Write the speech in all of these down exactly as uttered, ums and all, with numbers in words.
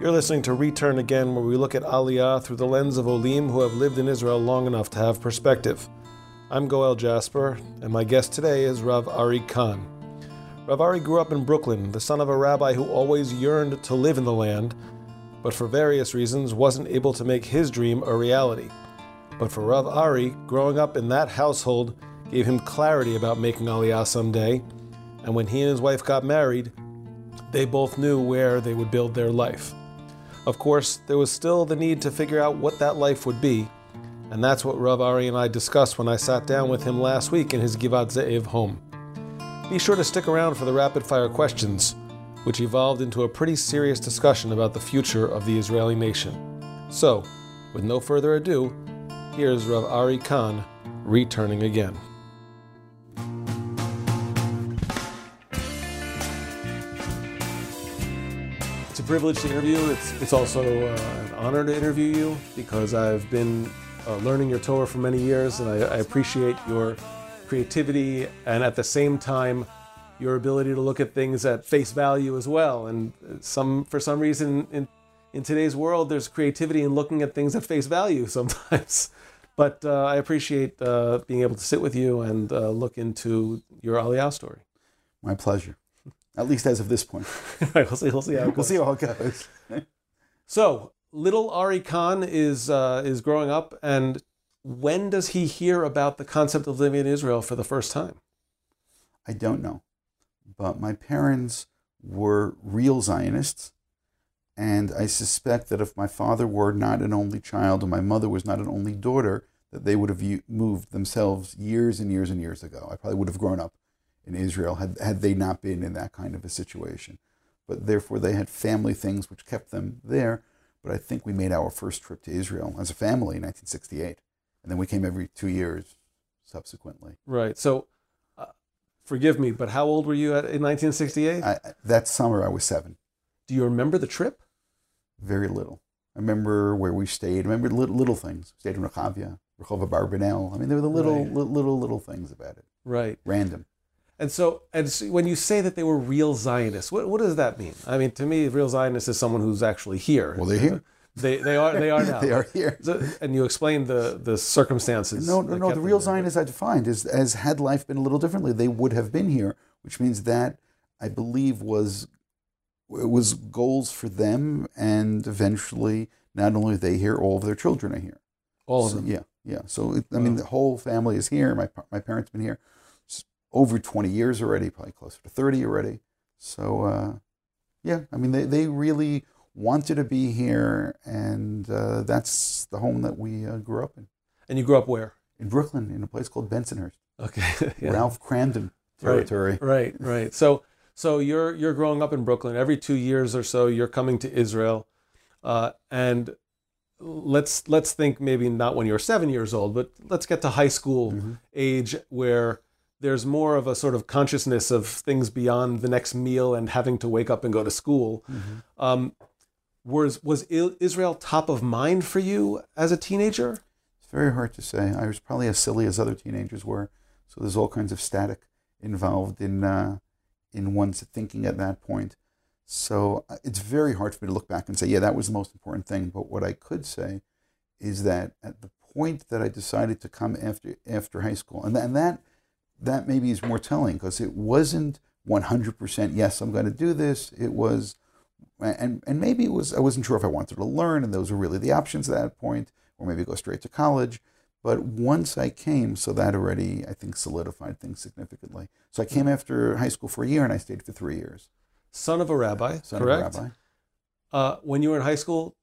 You're listening to Return Again, where we look at Aliyah through the lens of Olim who have lived in Israel long enough to have perspective. I'm Goel Jasper, and my guest today is Rav Ari Kahn. Rav Ari grew up in Brooklyn, the son of a rabbi who always yearned to live in the land, but for various reasons wasn't able to make his dream a reality. But for Rav Ari, growing up in that household gave him clarity about making Aliyah someday, and when he and his wife got married, they both knew where they would build their life. Of course, there was still the need to figure out what that life would be, and that's what Rav Ari and I discussed when I sat down with him last week in his Givat Ze'ev home. Be sure to stick around for the rapid-fire questions, which evolved into a pretty serious discussion about the future of the Israeli nation. So, with no further ado, here's Rav Ari Kahn, returning again. It's a privilege to interview you. It's, it's also uh, an honor to interview you because I've been uh, learning your Torah for many years, and I, I appreciate your creativity and at the same time your ability to look at things at face value as well. And some, for some reason in, in today's world, there's creativity in looking at things at face value sometimes. But uh, I appreciate uh, being able to sit with you and uh, look into your Aliyah story. My pleasure. At least as of this point. Right, we'll see, we'll see how it goes. We'll see how it goes. So, little Ari Kahn is uh, is growing up, and when does he hear about the concept of living in Israel for the first time? I don't know. But my parents were real Zionists, and I suspect that if my father were not an only child and my mother was not an only daughter, that they would have moved themselves years and years and years ago. I probably would have grown up in Israel had, had they not been in that kind of a situation. But therefore they had family things which kept them there. But I think we made our first trip to Israel as a family in nineteen sixty-eight. And then we came every two years subsequently. Right. So, uh, forgive me, but how old were you at, in nineteen sixty-eight? I, that summer I was seven. Do you remember the trip? Very little. I remember where we stayed. I remember little, little things. We stayed in Rechavia, Rehova Barbanel. I mean, there were the little, right. little, little, little things about it. Right. Random. And so, and so when you say that they were real Zionists, what, what does that mean? I mean, to me, real Zionist is someone who's actually here. Well, they're here. They they are they are now. They are here. So, and you explained the, the circumstances. No, no, no. The real Zionists I defined as, as had life been a little differently, they would have been here, which means that I believe was it was goals for them, and eventually not only are they here, all of their children are here. All of so, them. Yeah, yeah. So it, I mean, the whole family is here. My my parents have been here over twenty years already, probably closer to thirty already. So, uh, yeah, I mean, they, they really wanted to be here, and uh, that's the home that we uh, grew up in. And you grew up where? In Brooklyn, in a place called Bensonhurst. Okay. Yeah. Ralph Crandon territory. Right, right, right. So, so you're you're growing up in Brooklyn. Every two years or so, you're coming to Israel, uh, and let's let's think maybe not when you're seven years old, but let's get to high school mm-hmm. age where there's more of a sort of consciousness of things beyond the next meal and having to wake up and go to school. Mm-hmm. Um, was was Israel top of mind for you as a teenager? It's very hard to say. I was probably as silly as other teenagers were. So there's all kinds of static involved in uh, in one's thinking at that point. So it's very hard for me to look back and say, yeah, that was the most important thing. But what I could say is that at the point that I decided to come after after high school, and, th- and that that maybe is more telling because it wasn't one hundred percent, yes, I'm going to do this. It was, and and maybe it was, I wasn't sure if I wanted to learn, and those were really the options at that point, or maybe go straight to college. But once I came, so that already, I think, solidified things significantly. So I came after high school for a year, and I stayed for three years. Son of a rabbi, Son correct? of a rabbi. Uh, when you were in high school,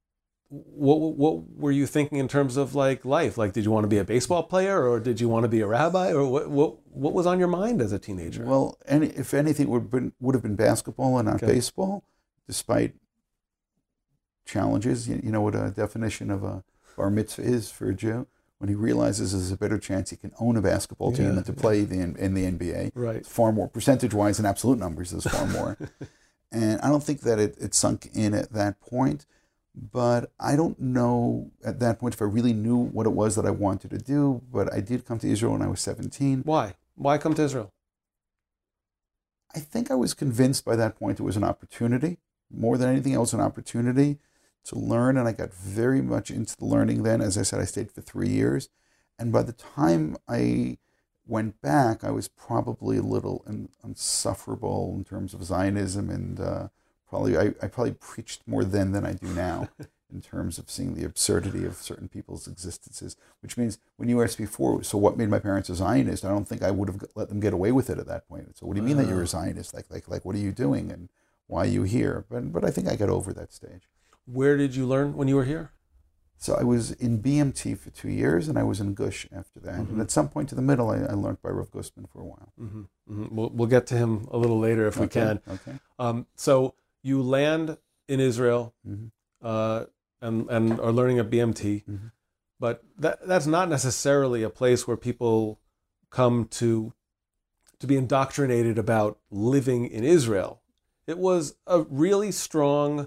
what what were you thinking in terms of like life? Like, did you want to be a baseball player, or did you want to be a rabbi, or what what what was on your mind as a teenager? Well, any, if anything, it would have been, would have been basketball and not okay. baseball, despite challenges. You, you know what a definition of a bar mitzvah is for a Jew? When he realizes there's a better chance he can own a basketball team yeah, than to yeah. play the, in the N B A. Right. It's far more, percentage-wise in absolute numbers, there's far more. And I don't think that it, it sunk in at that point. But I don't know at that point if I really knew what it was that I wanted to do. But I did come to Israel when I was seventeen. Why? Why come to Israel? I think I was convinced by that point it was an opportunity more than anything else, an opportunity to learn, and I got very much into the learning then. As I said, I stayed for three years, and by the time I went back, I was probably a little un- insufferable in terms of Zionism, and uh, probably I, I probably preached more then than I do now in terms of seeing the absurdity of certain people's existences. Which means, when you asked before, so what made my parents a Zionist? I don't think I would have let them get away with it at that point. So what do you mean uh, that you're a Zionist? Like, like, like, what are you doing, and why are you here? But, but I think I got over that stage. Where did you learn when you were here? So I was in B M T for two years, and I was in Gush after that. Mm-hmm. And at some point in the middle, I, I learned by Rav Gustman for a while. Mm-hmm. Mm-hmm. We'll, we'll get to him a little later if okay. we can. Okay. Um, so you land in Israel mm-hmm. uh, and, and are learning at B M T, mm-hmm. but that that's not necessarily a place where people come to to be indoctrinated about living in Israel. It was a really strong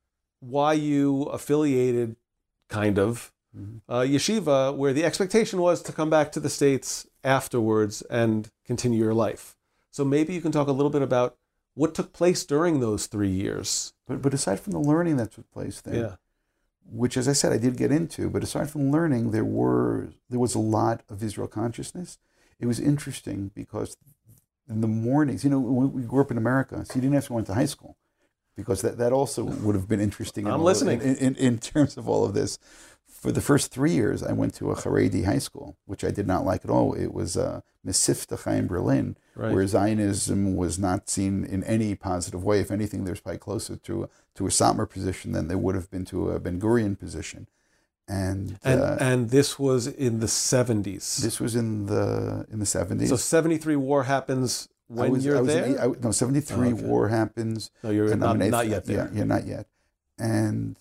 Y U affiliated kind of mm-hmm. uh, yeshiva where the expectation was to come back to the States afterwards and continue your life. So maybe you can talk a little bit about what took place during those three years. But but aside from the learning that took place there, yeah. which, as I said, I did get into, but aside from learning, there were there was a lot of Israel consciousness. It was interesting because in the mornings, you know, we grew up in America, so you didn't have to go into high school, because that, that also would have been interesting. I'm in listening. In, in, in terms of all of this. For the first three years, I went to a Haredi high school, which I did not like at all. It was uh, Mesivta in Berlin, right. where Zionism was not seen in any positive way. If anything, there's probably closer to a, to a Satmar position than they would have been to a Ben Gurion position. And and, uh, and this was in the seventies. This was in the in the seventies. So seventy-three war happens when was, you're there? In, I, no, seventy-three oh, okay. war happens. No, you're not, not yet there. Yeah, yeah, not yet. And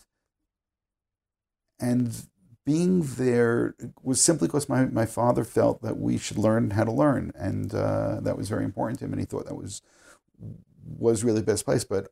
and being there was simply because my, my father felt that we should learn how to learn, and uh, that was very important to him, and he thought that was was really the best place. But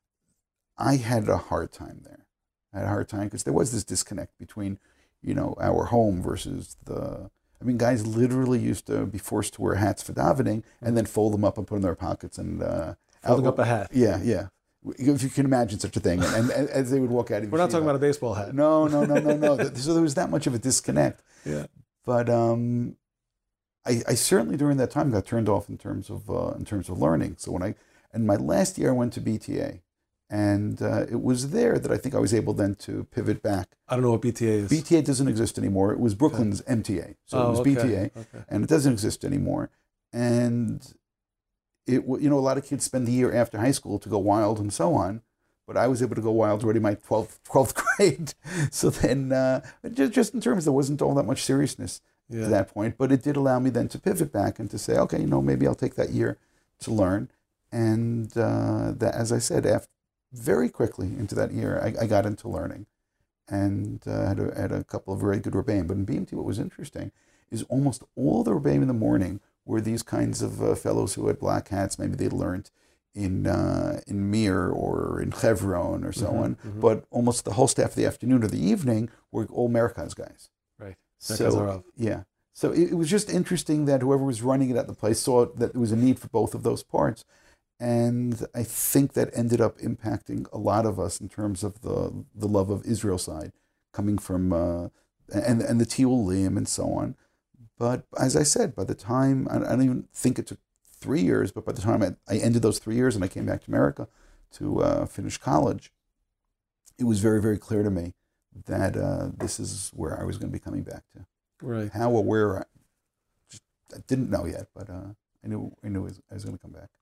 I had a hard time there. I had a hard time because there was this disconnect between, you know, our home versus the. I mean, guys literally used to be forced to wear hats for davening and then fold them up and put them in their pockets and uh, folding out, up a hat. Yeah, yeah. If you can imagine such a thing, and, and, and as they would walk out of. We're not talking about a baseball hat. No, no, no, no, no. So there was that much of a disconnect. Yeah. But um, I, I certainly during that time got turned off in terms of uh, in terms of learning. So when I and my last year I went to B T A. And uh, it was there that I think I was able then to pivot back. I don't know what B T A is. B T A doesn't exist anymore. It was Brooklyn's okay. M T A. So oh, it was okay. B T A, okay. and it doesn't exist anymore. And it, you know, a lot of kids spend the year after high school to go wild and so on. But I was able to go wild already my twelfth, twelfth grade. So then, uh, just, just in terms, there wasn't all that much seriousness yeah. at that point. But it did allow me then to pivot back and to say, okay, you know, maybe I'll take that year to learn. And uh, that, as I said, after. Very quickly into that year, I, I got into learning, and uh, had, a, had a couple of very good rebbeim. But in B M T, what was interesting is almost all the rebbeim in the morning were these kinds of uh, fellows who had black hats. Maybe they learned in uh, in Mir or in Chevron or so mm-hmm, on. Mm-hmm. But almost the whole staff of the afternoon or the evening were all Merkaz guys. Right. So yeah. So it, it was just interesting that whoever was running it at the place saw that there was a need for both of those parts. And I think that ended up impacting a lot of us in terms of the the love of Israel side, coming from uh, and and the Tiulim and so on. But as I said, by the time I, I don't even think it took three years, but by the time I, I ended those three years and I came back to America to uh, finish college, it was very very clear to me that uh, this is where I was going to be coming back to. Right. How or where, I, just, I didn't know yet, but uh, I knew I knew I was, I was going to come back.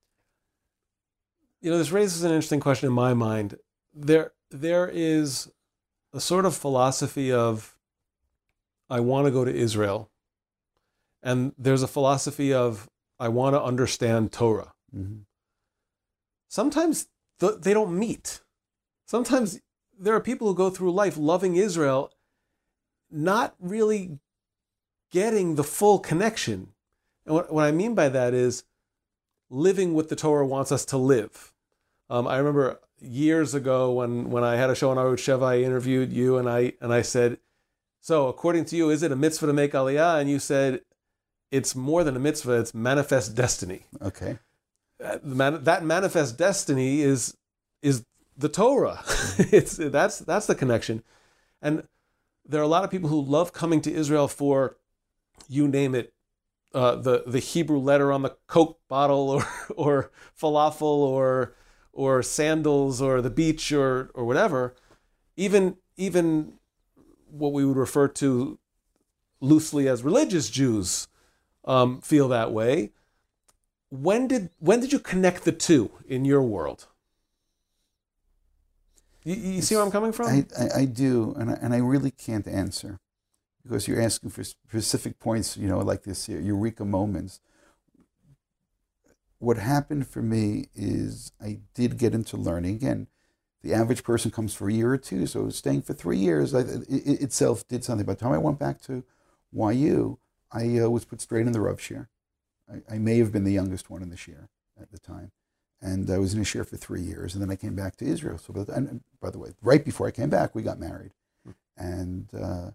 You know, this raises an interesting question in my mind. There, there is a sort of philosophy of, I want to go to Israel. And there's a philosophy of, I want to understand Torah. Mm-hmm. Sometimes th- they don't meet. Sometimes there are people who go through life loving Israel, not really getting the full connection. And what, what I mean by that is, living what the Torah wants us to live. Um, I remember years ago when, when I had a show on Arutz Sheva, I interviewed you and I and I said, so according to you, is it a mitzvah to make aliyah? And you said, it's more than a mitzvah, it's manifest destiny. Okay. Uh, man, that manifest destiny is is the Torah. it's that's that's the connection. And there are a lot of people who love coming to Israel for, you name it, uh, the the Hebrew letter on the Coke bottle, or or falafel, or or sandals, or the beach, or or whatever. Even even what we would refer to loosely as religious Jews um, feel that way. When did when did you connect the two in your world? You, you see where I'm coming from? I, I, I do, and I, and I really can't answer because you're asking for specific points, you know, like this eureka moments. What happened for me is I did get into learning. Again, the average person comes for a year or two, so staying for three years I, it, it itself did something. By the time I went back to Y U, I uh, was put straight in the Rav Shir. I, I may have been the youngest one in the Shir at the time. And I was in a shir for three years, and then I came back to Israel. So, and, and by the way, right before I came back, we got married, and uh,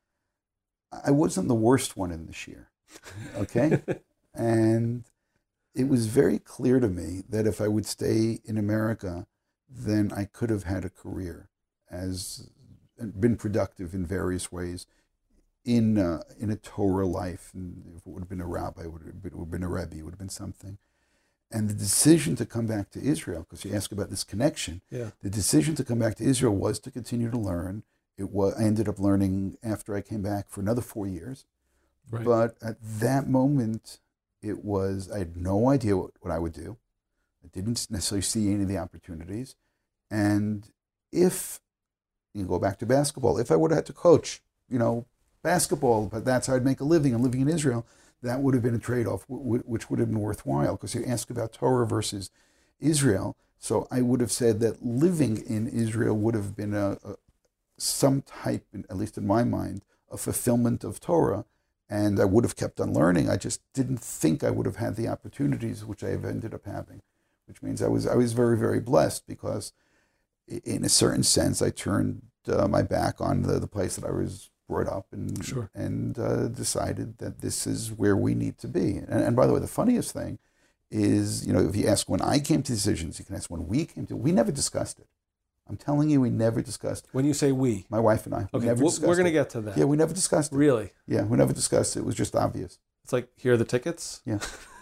I wasn't the worst one in the shir, okay. And it was very clear to me that if I would stay in America, then I could have had a career, as been productive in various ways, in uh, in a Torah life. And if it would have been a rabbi, it would have been, it would have been a rebbe, it would have been something. And the decision to come back to Israel, because you ask about this connection, yeah. the decision to come back to Israel was to continue to learn. It was, I ended up learning after I came back for another four years. Right. But at that moment, it was, I had no idea what, what I would do. I didn't necessarily see any of the opportunities. And if, you go back to basketball, if I would have had to coach, you know, basketball, but that's how I'd make a living, I'm living in Israel, that would have been a trade-off, which would have been worthwhile, because you ask about Torah versus Israel. So I would have said that living in Israel would have been a, a some type, at least in my mind, of fulfillment of Torah, and I would have kept on learning. I just didn't think I would have had the opportunities which I have ended up having, which means I was I was very, very blessed, because in a certain sense I turned uh, my back on the, the place that I was brought up, and Sure. and uh, decided that this is where we need to be. And, and by the way, the funniest thing is, you know, if you ask when I came to decisions, you can ask when we came to, we never discussed it. I'm telling you, we never discussed it. When you say we? My wife and I. We Okay, never we're, discussed we're going to it. get to that. Yeah, we never discussed it. Really? Yeah, we never discussed it. It was just obvious. It's like, here are the tickets? Yeah.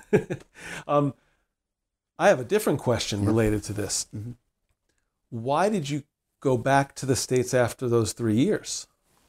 um, I have a different question Yeah. related to this. Mm-hmm. Why did you go back to the States after those three years?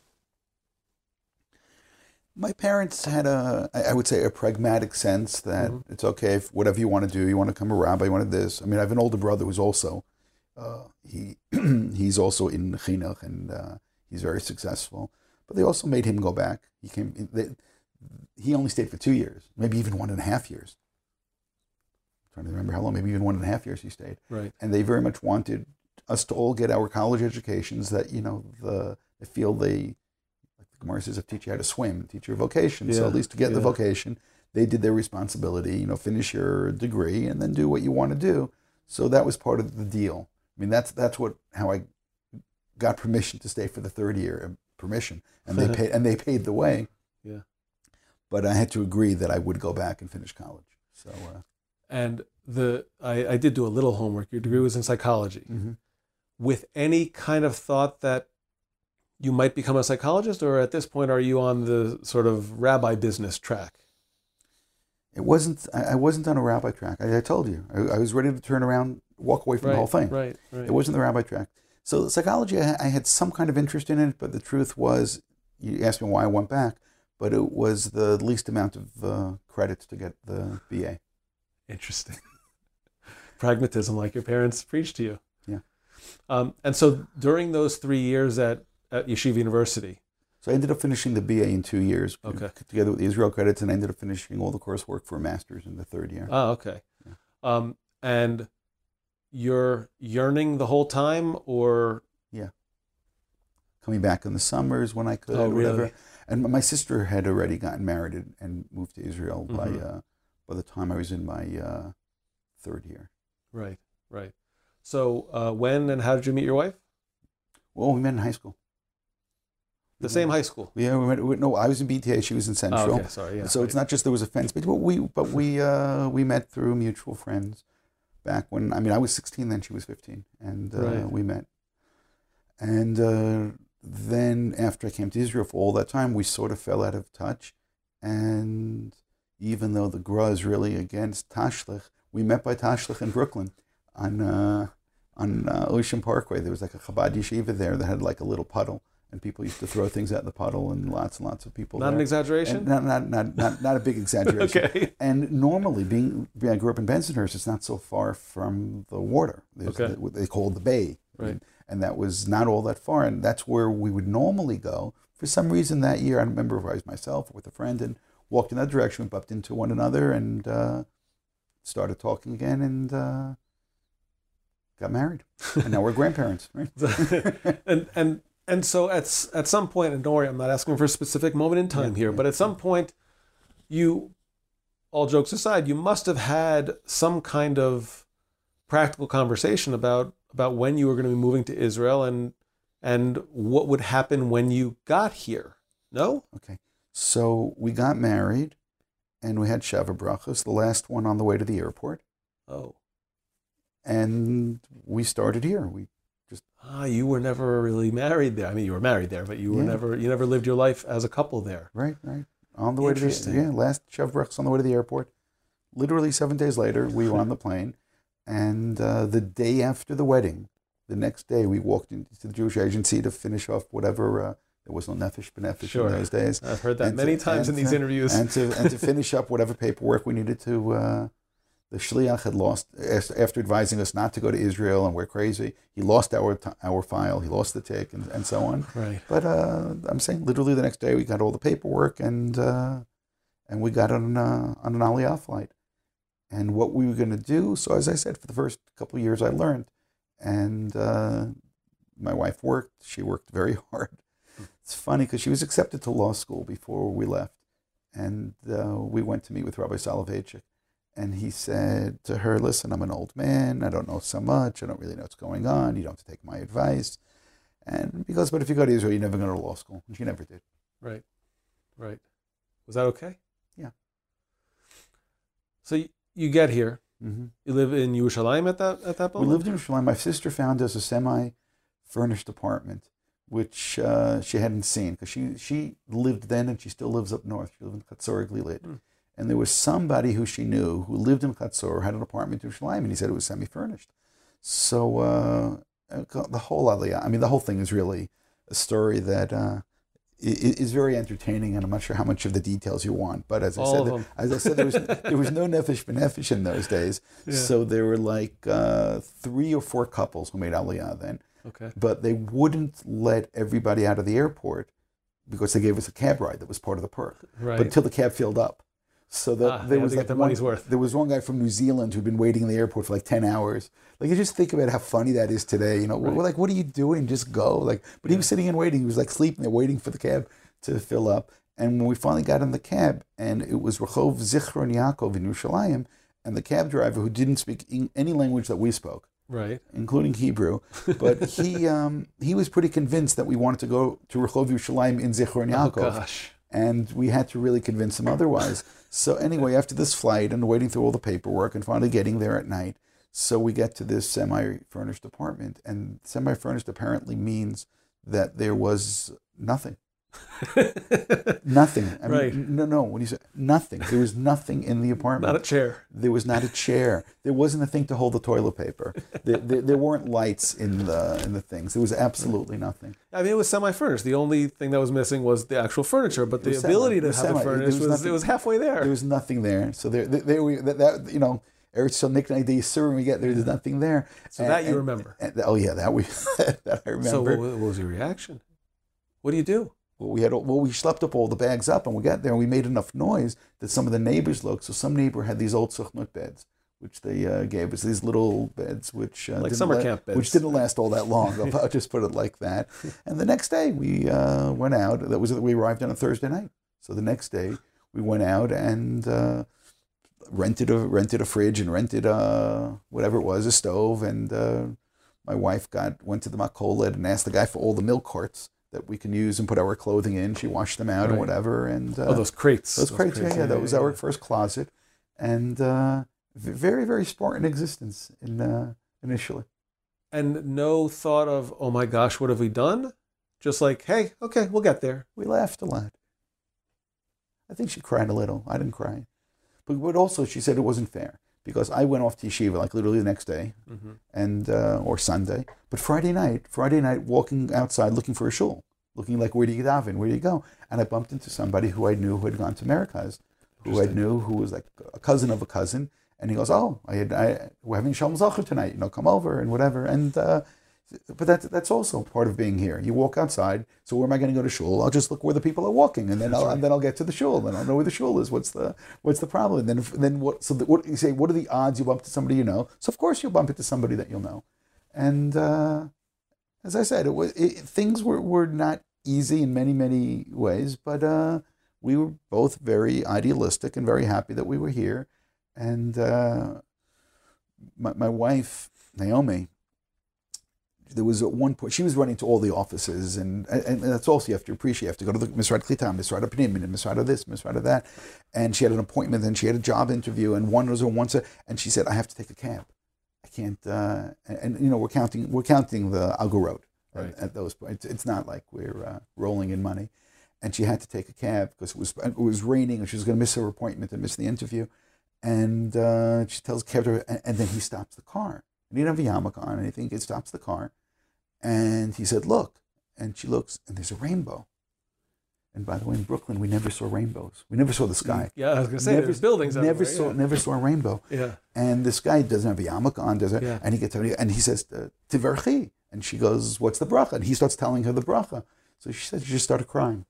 My parents had a, I would say, a pragmatic sense that mm-hmm. it's okay if whatever you want to do, you want to become a rabbi, you want to this. I mean, I have an older brother who's also, uh, he he's also in chinuch, and uh, he's very successful. But they also made him go back. He came. They, he only stayed for two years, maybe even one and a half years. I'm trying to remember how long, maybe even one and a half years he stayed. Right. And they very much wanted us to all get our college educations, that, you know, the, the field they, Gemara says, if teach you how to swim, teach you a vocation. Yeah, so at least to get yeah. the vocation, they did their responsibility, you know, finish your degree and then do what you want to do. So that was part of the deal. I mean, that's that's what how I got permission to stay for the third year, permission, and they paid and they paid the way. Yeah. But I had to agree that I would go back and finish college. So. Uh, and the I, I did do a little homework. Your degree was in psychology. Mm-hmm. With any kind of thought that you might become a psychologist, or at this point are you on the sort of rabbi business track? It wasn't. I, I wasn't on a rabbi track. I, I told you. I, I was ready to turn around, walk away from right, the whole thing. Right, right. It wasn't the rabbi track. So psychology, I, I had some kind of interest in it, but the truth was, you asked me why I went back, but it was the least amount of uh, credits to get the B A. Interesting. Pragmatism, like your parents preached to you. Yeah. Um, and so during those three years at, at Yeshiva University. So I ended up finishing the B A in two years, okay. together with the Israel credits, and I ended up finishing all the coursework for a master's in the third year. Oh, okay. Yeah. Um, and you're yearning the whole time, or? Yeah. Coming back in the summers when I could, oh, or whatever. really? And my sister had already gotten married and, and moved to Israel mm-hmm. by uh, by the time I was in my uh, third year. Right, right. So uh, when and how did you meet your wife? Well, we met in high school. The same high school? Yeah, we met, we, no, I was in B T A, she was in Central. Oh, okay, sorry, yeah. So right. it's not just there was a fence, but we but we uh, we met through mutual friends. back when, I mean, I was sixteen then, she was fifteen, and uh, Right. we met. And uh, then after I came to Israel for all that time, we sort of fell out of touch. And even though the Gra is really against Tashlich, we met by Tashlich in Brooklyn on uh, on uh, Ocean Parkway. There was like a Chabad yeshiva there that had like a little puddle, and people used to throw things out in the puddle, and lots and lots of people Not there. an exaggeration? And not, not, not, not, not a big exaggeration. Okay. And normally, being, being I grew up in Bensonhurst, it's not so far from the water. There's Okay. the, what they call the bay. Right. And that was not all that far. And that's where we would normally go. For some reason that year, I don't remember if I was myself or with a friend, and walked in that direction, we bumped into one another, and uh, started talking again, and uh, got married. And now we're grandparents, right? and and and so at s- at some point, and don't worry, I'm not asking for a specific moment in time Yeah, here, yeah. but at some point, you, all jokes aside, you must have had some kind of practical conversation about about when you were going to be moving to Israel and and what would happen when you got here. No? Okay. So we got married, and we had Sheva Brachos, the last one on the way to the airport. Oh. And we started here. We Ah, you were never really married there. I mean, you were married there, but you were Yeah. never you never lived your life as a couple there. Right, right. On the way to the Interesting. yeah, last Sheva Brachos on the way to the airport. Literally seven days later, we were on the plane, and uh, the day after the wedding, the next day, we walked into the Jewish agency to finish off whatever. Uh, there was no nefesh b'nefesh Sure. in those days. I've heard that And many to- times in and these to- interviews. and to and to finish up whatever paperwork we needed to. Uh, the shliach had lost after advising us not to go to Israel, and we're crazy. He lost our t- our file. He lost the tick, and, and so on. Right. But uh, I'm saying, literally the next day, we got all the paperwork, and uh, and we got on uh, on an Aliyah flight. And what we were going to do. So as I said, for the first couple of years, I learned, and uh, my wife worked. She worked very hard. It's funny because she was accepted to law school before we left, and uh, we went to meet with Rabbi Soloveitchik, and he said to her, "Listen, I'm an old man. I don't know so much. I don't really know what's going on. You don't have to take my advice." And because, but if you go to Israel, you're never going to law school. And she never did. Right. Right. Was that okay? Yeah. So you, you get here. Mm-hmm. You live in Yerushalayim at that at that We moment? lived in Yerushalayim. My sister found us a semi-furnished apartment, which uh, she hadn't seen because she, she lived then, and she still lives up north. She lived in Chatzor Glilid. Mm. And there was somebody who she knew who lived in Chatzor, had an apartment in Yerushalayim, and he said it was semi-furnished. So uh, the whole Aliyah, I mean, the whole thing is really a story that uh, i- is very entertaining, and I'm not sure how much of the details you want. But as I All said, of there, them. as I said, there was there was no nefesh b'nefesh in those days. Yeah. So there were like uh, three or four couples who made Aliyah then, Okay. but they wouldn't let everybody out of the airport because they gave us a cab ride that was part of the perk. Right. But until the cab filled up. So that Ah, they there had was to get like their one, money's worth. there was one guy from New Zealand who'd been waiting in the airport for like ten hours. Like, you just think about how funny that is today. You know, Right. we're like, what are you doing? Just go. Like, but he was sitting and waiting. He was like sleeping there, waiting for the cab to fill up. And when we finally got in the cab, and it was Rehov Zichron Yaakov in Yerushalayim, and the cab driver, who didn't speak in- any language that we spoke, Right. including Hebrew, but he um, he was pretty convinced that we wanted to go to Rehov Yerushalayim in Zichron Oh Yaakov. gosh. And we had to really convince him otherwise. So anyway, after this flight and waiting through all the paperwork and finally getting there at night, so we get to this semi-furnished apartment. And semi-furnished apparently means that there was nothing. Nothing. I Right. mean, no, no. When you say nothing, there was nothing in the apartment. Not a chair. There was not a chair. There wasn't a thing to hold the toilet paper. There, there, there weren't lights in the in the things. There was absolutely nothing. I mean, it was semi-furnished. The only thing that was missing was the actual furniture, but It the was semi- ability it to was have semi- it there furnished was was, nothing- it was halfway there. There was nothing there. So there, there, there we that, that you know, Eretz Yisrael Niknai the Yisurim we get there. There's nothing there. So that you remember. and- oh yeah, that we that I remember. So what, wa- what was your reaction? What do you do? Well, we had well, we schlepped up all the bags up, and we got there, and we made enough noise that some of the neighbors looked. So some neighbor had these old Suchnut beds, which they uh, gave us, these little beds, which uh, Like didn't summer la- camp beds. which didn't last all that long. I'll, I'll just put it like that. And the next day we uh, went out. That was we arrived on a Thursday night. So the next day we went out and uh, rented a rented a fridge and rented a whatever it was, a stove, and uh, my wife got went to the Makolet and asked the guy for all the milk carts that we can use and put our clothing in. She washed them out Right. and whatever. And uh, Oh, those crates. those crates, yeah, yeah, that was our first closet. And uh, very, very Spartan existence in uh, initially. And no thought of, oh my gosh, what have we done? Just like, hey, okay, we'll get there. We laughed a lot. I think she cried a little. I didn't cry. But, but also she said it wasn't fair because I went off to yeshiva like literally the next day mm-hmm. and uh, or Sunday. But Friday night, Friday night walking outside looking for a shul, looking like, where do you daven? Where do you go? And I bumped into somebody who I knew who had gone to Merkaz, who I knew who was like a cousin of a cousin. And he goes, oh, I had, I, we're having Shalom Zacher tonight, you know, come over and whatever. And uh, but that's that's also part of being here. You walk outside. So where am I going to go to shul? I'll just look where the people are walking, and then I'll, right. and then I'll get to the shul, and I'll know where the shul is. What's the what's the problem? And then if, then what? So the, what you say? What are the odds you bump into somebody you know? So of course you'll bump into somebody that you'll know. And uh, as I said, it was it, things were, were not easy in many many ways, but uh, we were both very idealistic and very happy that we were here. And uh, my my wife Naomi, there was at one point, she was running to all the offices, and, and, and that's also you have to appreciate. You have to go to the Misrad Klita, Misrad Pnim, and Misrad this, Misrad that. And she had an appointment, and she had a job interview, and one was on one side, and she said, I have to take a cab. I can't, uh, and, and, you know, we're counting we're counting the Algo Road right. at, at those points. It's not like we're uh, rolling in money. And she had to take a cab because it was, it was raining, and she was going to miss her appointment and miss the interview. And uh, she tells the cab driver, and, and then he stops the car. And he didn't have a yarmulke on, and I think he stops the car. And he said, look. And she looks, and there's a rainbow. And by the way, in Brooklyn, we never saw rainbows. We never saw the sky. Yeah, I was going to say, never, there's buildings never everywhere. Saw, yeah. Never saw a rainbow. Yeah. And this guy doesn't have a yarmulke on, does it? Yeah. And he gets and he says, Tiverchi. And she goes, what's the bracha? And he starts telling her the bracha. So she said she just started crying.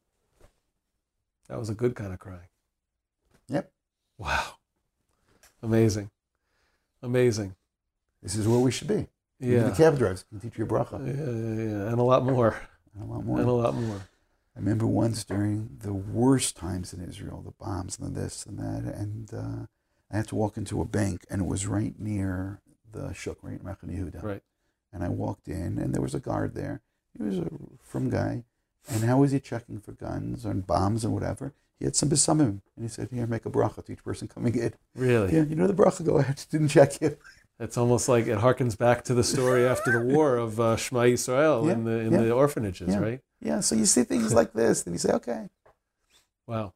That was a good kind of crying. Yep. Wow. Amazing. Amazing. This is where we should be. Yeah. Even the cab drivers can teach you a bracha. Yeah, yeah, yeah. And a lot more. And a lot more. And a lot more. I remember once during the worst times in Israel, the bombs and the this and that, and uh, I had to walk into a bank, and it was right near the Shuk, right in Machane Yehuda. Right. And I walked in, and there was a guard there. He was a from guy. And how was he checking for guns and bombs and whatever? He had some besamim, and he said, here, make a bracha to each person coming in. Really? Yeah, you know the bracha, go ahead. Didn't check you. It's almost like it harkens back to the story after the war of uh, Shema Yisrael yeah, in the in yeah, the orphanages, yeah, right? Yeah, so you see things like this, and you say, okay. Wow.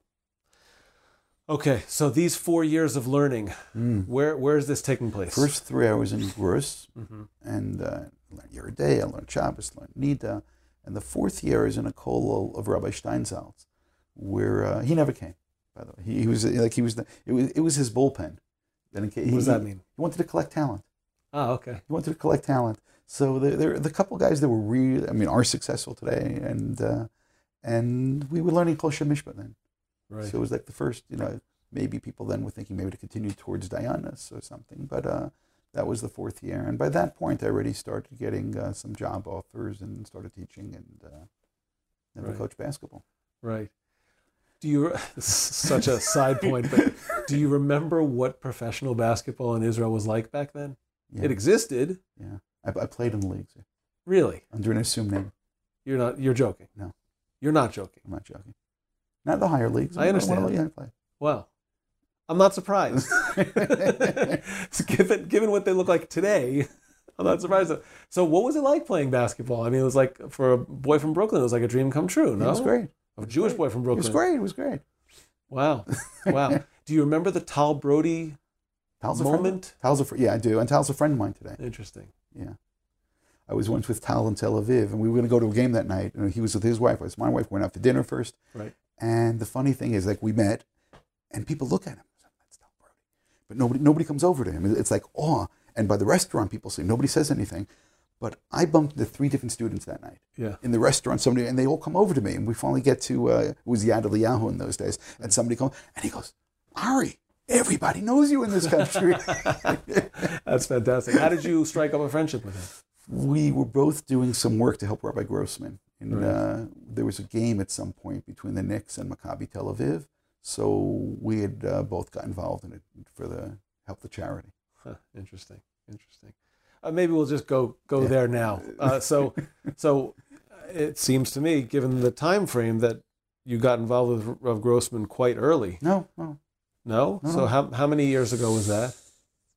Okay, so these four years of learning, mm. where where is this taking place? First three hours in Grus, mm-hmm. and uh, I learned Yeridei, I learned Shabbos, I learned Nida, and the fourth year is in a kollel of Rabbi Steinsaltz, where uh, he never came. By the way, he, he was like he was the it was it was his bullpen. Then he, what does that mean? He wanted to collect talent. Oh, okay. He wanted to collect talent. So there, there, the couple guys that were really, I mean, are successful today, and uh, and we were learning Kol Shem Mishpat then. Right. So it was like the first, you know, maybe people then were thinking maybe to continue towards Dayanis or something, but uh, that was the fourth year, and by that point I already started getting uh, some job offers and started teaching, and uh, never right. coached basketball. Right. Do you, this is such a side point, but do you remember what professional basketball in Israel was like back then? Yeah. It existed. Yeah. I, I played in the leagues. Really? Under an assumed name. You're not, you're joking? No. You're not joking? I'm not joking. Not the higher leagues. I understand. One, one, I played. Wow. I'm not surprised. given, given what they look like today, I'm not surprised. So what was it like playing basketball? I mean, it was like, for a boy from Brooklyn, it was like a dream come true, no? It was great. A Jewish boy from Brooklyn. It was great. It was great. Wow. Wow. Do you remember the Tal Brody Tal's moment? A Tal's a fr- yeah, I do. And Tal's a friend of mine today. Interesting. Yeah. I was once with Tal in Tel Aviv, and we were going to go to a game that night. And he was with his wife. I was my wife. Went out to dinner first. Right. And the funny thing is, like, we met, and people look at him. That's Tal Brody. But nobody, nobody comes over to him. It's like awe. And by the restaurant, people say, nobody says anything. But I bumped into three different students that night. Yeah. In the restaurant, somebody, and they all come over to me, and we finally get to, uh, it was Yad Eliyahu in those days, and somebody comes, and he goes, Ari, everybody knows you in this country. That's fantastic. How did you strike up a friendship with him? We were both doing some work to help Rabbi Grossman. And right. uh, there was a game at some point between the Knicks and Maccabi Tel Aviv, so we had uh, both got involved in it for the help the charity. Huh, interesting, interesting. Uh, maybe we'll just go go yeah. there now. Uh, so, so it seems to me, given the time frame, that you got involved with Rav Grossman quite early. No, no, no. no So no. how how many years ago was that?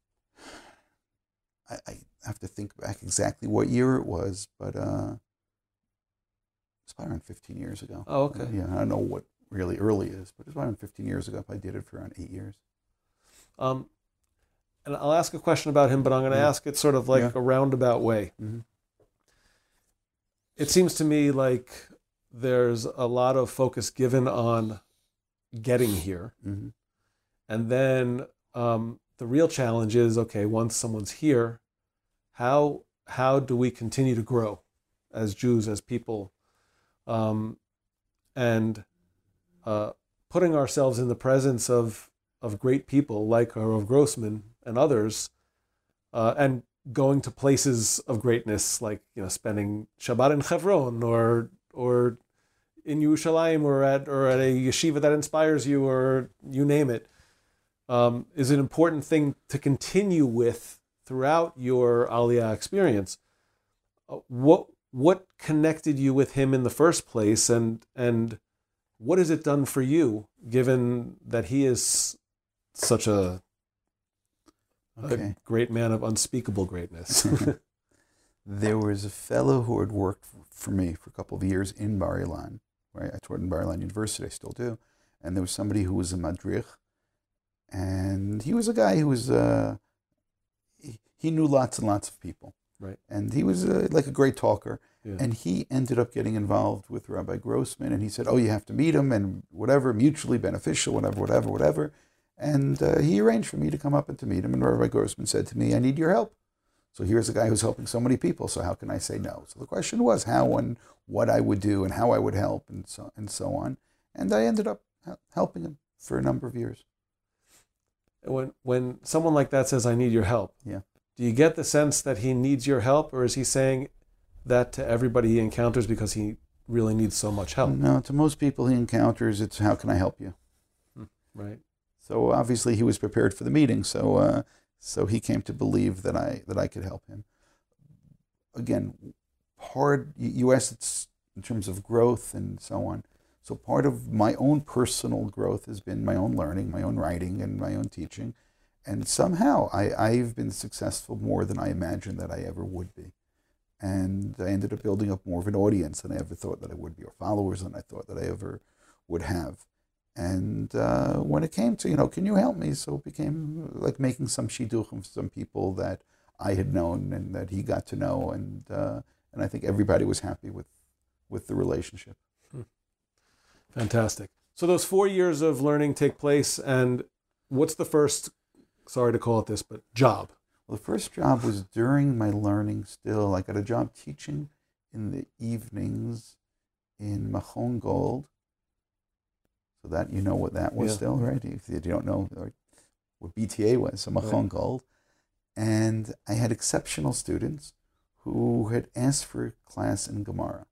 I, I have to think back exactly what year it was, but uh, it's probably around fifteen years ago. Oh, okay. Uh, yeah, I don't know what really early is, but it's around fifteen years ago. I did it for around eight years. Um, and I'll ask a question about him, but I'm going to Yeah. ask it sort of like Yeah. a roundabout way. Mm-hmm. It seems to me like there's a lot of focus given on getting here. Mm-hmm. And then um, the real challenge is, okay, once someone's here, how how do we continue to grow as Jews, as people? Um, and uh, putting ourselves in the presence of, of great people like Rav Grossman and others, uh, and going to places of greatness, like, you know, spending Shabbat in Hebron, or or in Yerushalayim, or at or at a yeshiva that inspires you, or you name it, um, is an important thing to continue with throughout your Aliyah experience. Uh, what what connected you with him in the first place, and and what has it done for you, given that he is such a Okay. a great man of unspeakable greatness? There was a fellow who had worked for me for a couple of years in Bar Ilan, right? I taught in Bar Ilan University, I still do. And there was somebody who was a madrich, and he was a guy who was, uh, he, he knew lots and lots of people. Right. And he was uh, like a great talker. Yeah. And he ended up getting involved with Rabbi Grossman, and he said, oh, you have to meet him, and whatever, mutually beneficial, whatever, whatever, whatever. And uh, he arranged for me to come up and to meet him, and Rabbi Grossman said to me, I need your help. So here's a guy who's helping so many people, so how can I say no? So the question was how and what I would do and how I would help, and so and so on. And I ended up helping him for a number of years. When when someone like that says, I need your help, Yeah. do you get the sense that he needs your help, or is he saying that to everybody he encounters because he really needs so much help? No, to most people he encounters, it's how can I help you? Right. So obviously he was prepared for the meeting, so uh, so he came to believe that I that I could help him. Again, part you asked it's in terms of growth and so on. So part of my own personal growth has been my own learning, my own writing, and my own teaching, and somehow I, I've been successful more than I imagined that I ever would be. And I ended up building up more of an audience than I ever thought that I would be, or followers than I thought that I ever would have. And uh, when it came to, you know, can you help me? So it became like making some shidduchim for some people that I had known and that he got to know. And uh, and I think everybody was happy with, with the relationship. Hmm. Fantastic. So those four years of learning take place, and what's the first, sorry to call it this, but job? Well, the first job was during my learning still. I got a job teaching in the evenings in Machon Gold. So that, you know what that was Yeah. still, right? If you don't know what B T A was, so Machon Right. Gold. And I had exceptional students who had asked for a class in Gemara.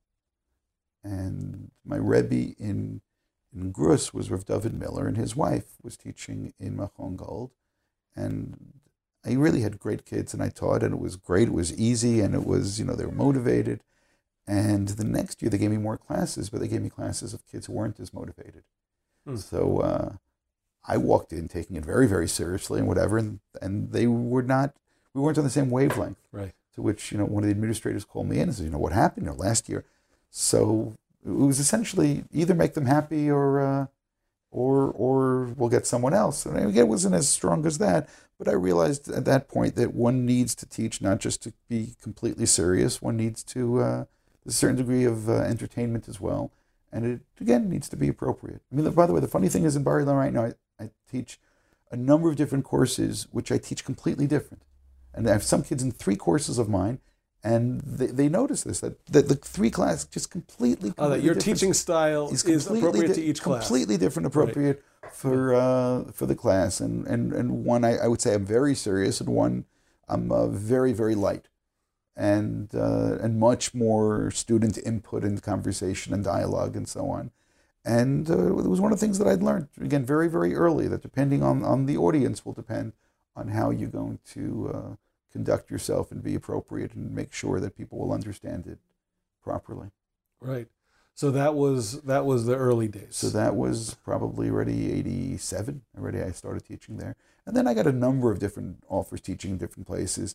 And my Rebbe in, in Grus was Rav David Miller, and his wife was teaching in Machon Gold. And I really had great kids, and I taught, and it was great. It was easy, and it was, you know, they were motivated. And the next year they gave me more classes, but they gave me classes of kids who weren't as motivated. Hmm. So uh, I walked in taking it very, very seriously and whatever, and, and they were not, we weren't on the same wavelength. Right. To which, you know, one of the administrators called me in and said, you know, what happened you know, last year? So it was essentially either make them happy or uh, or or we'll get someone else. And again, it wasn't as strong as that, but I realized at that point that one needs to teach not just to be completely serious, one needs to, uh, a certain degree of uh, entertainment as well. And it, again, needs to be appropriate. I mean, by the way, the funny thing is in Bar Ilan right now, I, I teach a number of different courses, which I teach completely different. And I have some kids in three courses of mine, and they, they notice this, that, that the three classes just completely, completely Oh, that your different. teaching style is, is appropriate di- to each class. Completely different, appropriate right. for uh, for the class. And, and, and one, I, I would say I'm very serious, and one, I'm uh, very, very light. And uh, and much more student input and conversation and dialogue and so on. And uh, it was one of the things that I'd learned, again, very, very early, that depending on, on the audience will depend on how you're going to uh, conduct yourself and be appropriate and make sure that people will understand it properly. Right. So that was that was the early days. So that was probably already eighty-seven. Already I started teaching there. And then I got a number of different offers teaching in different places.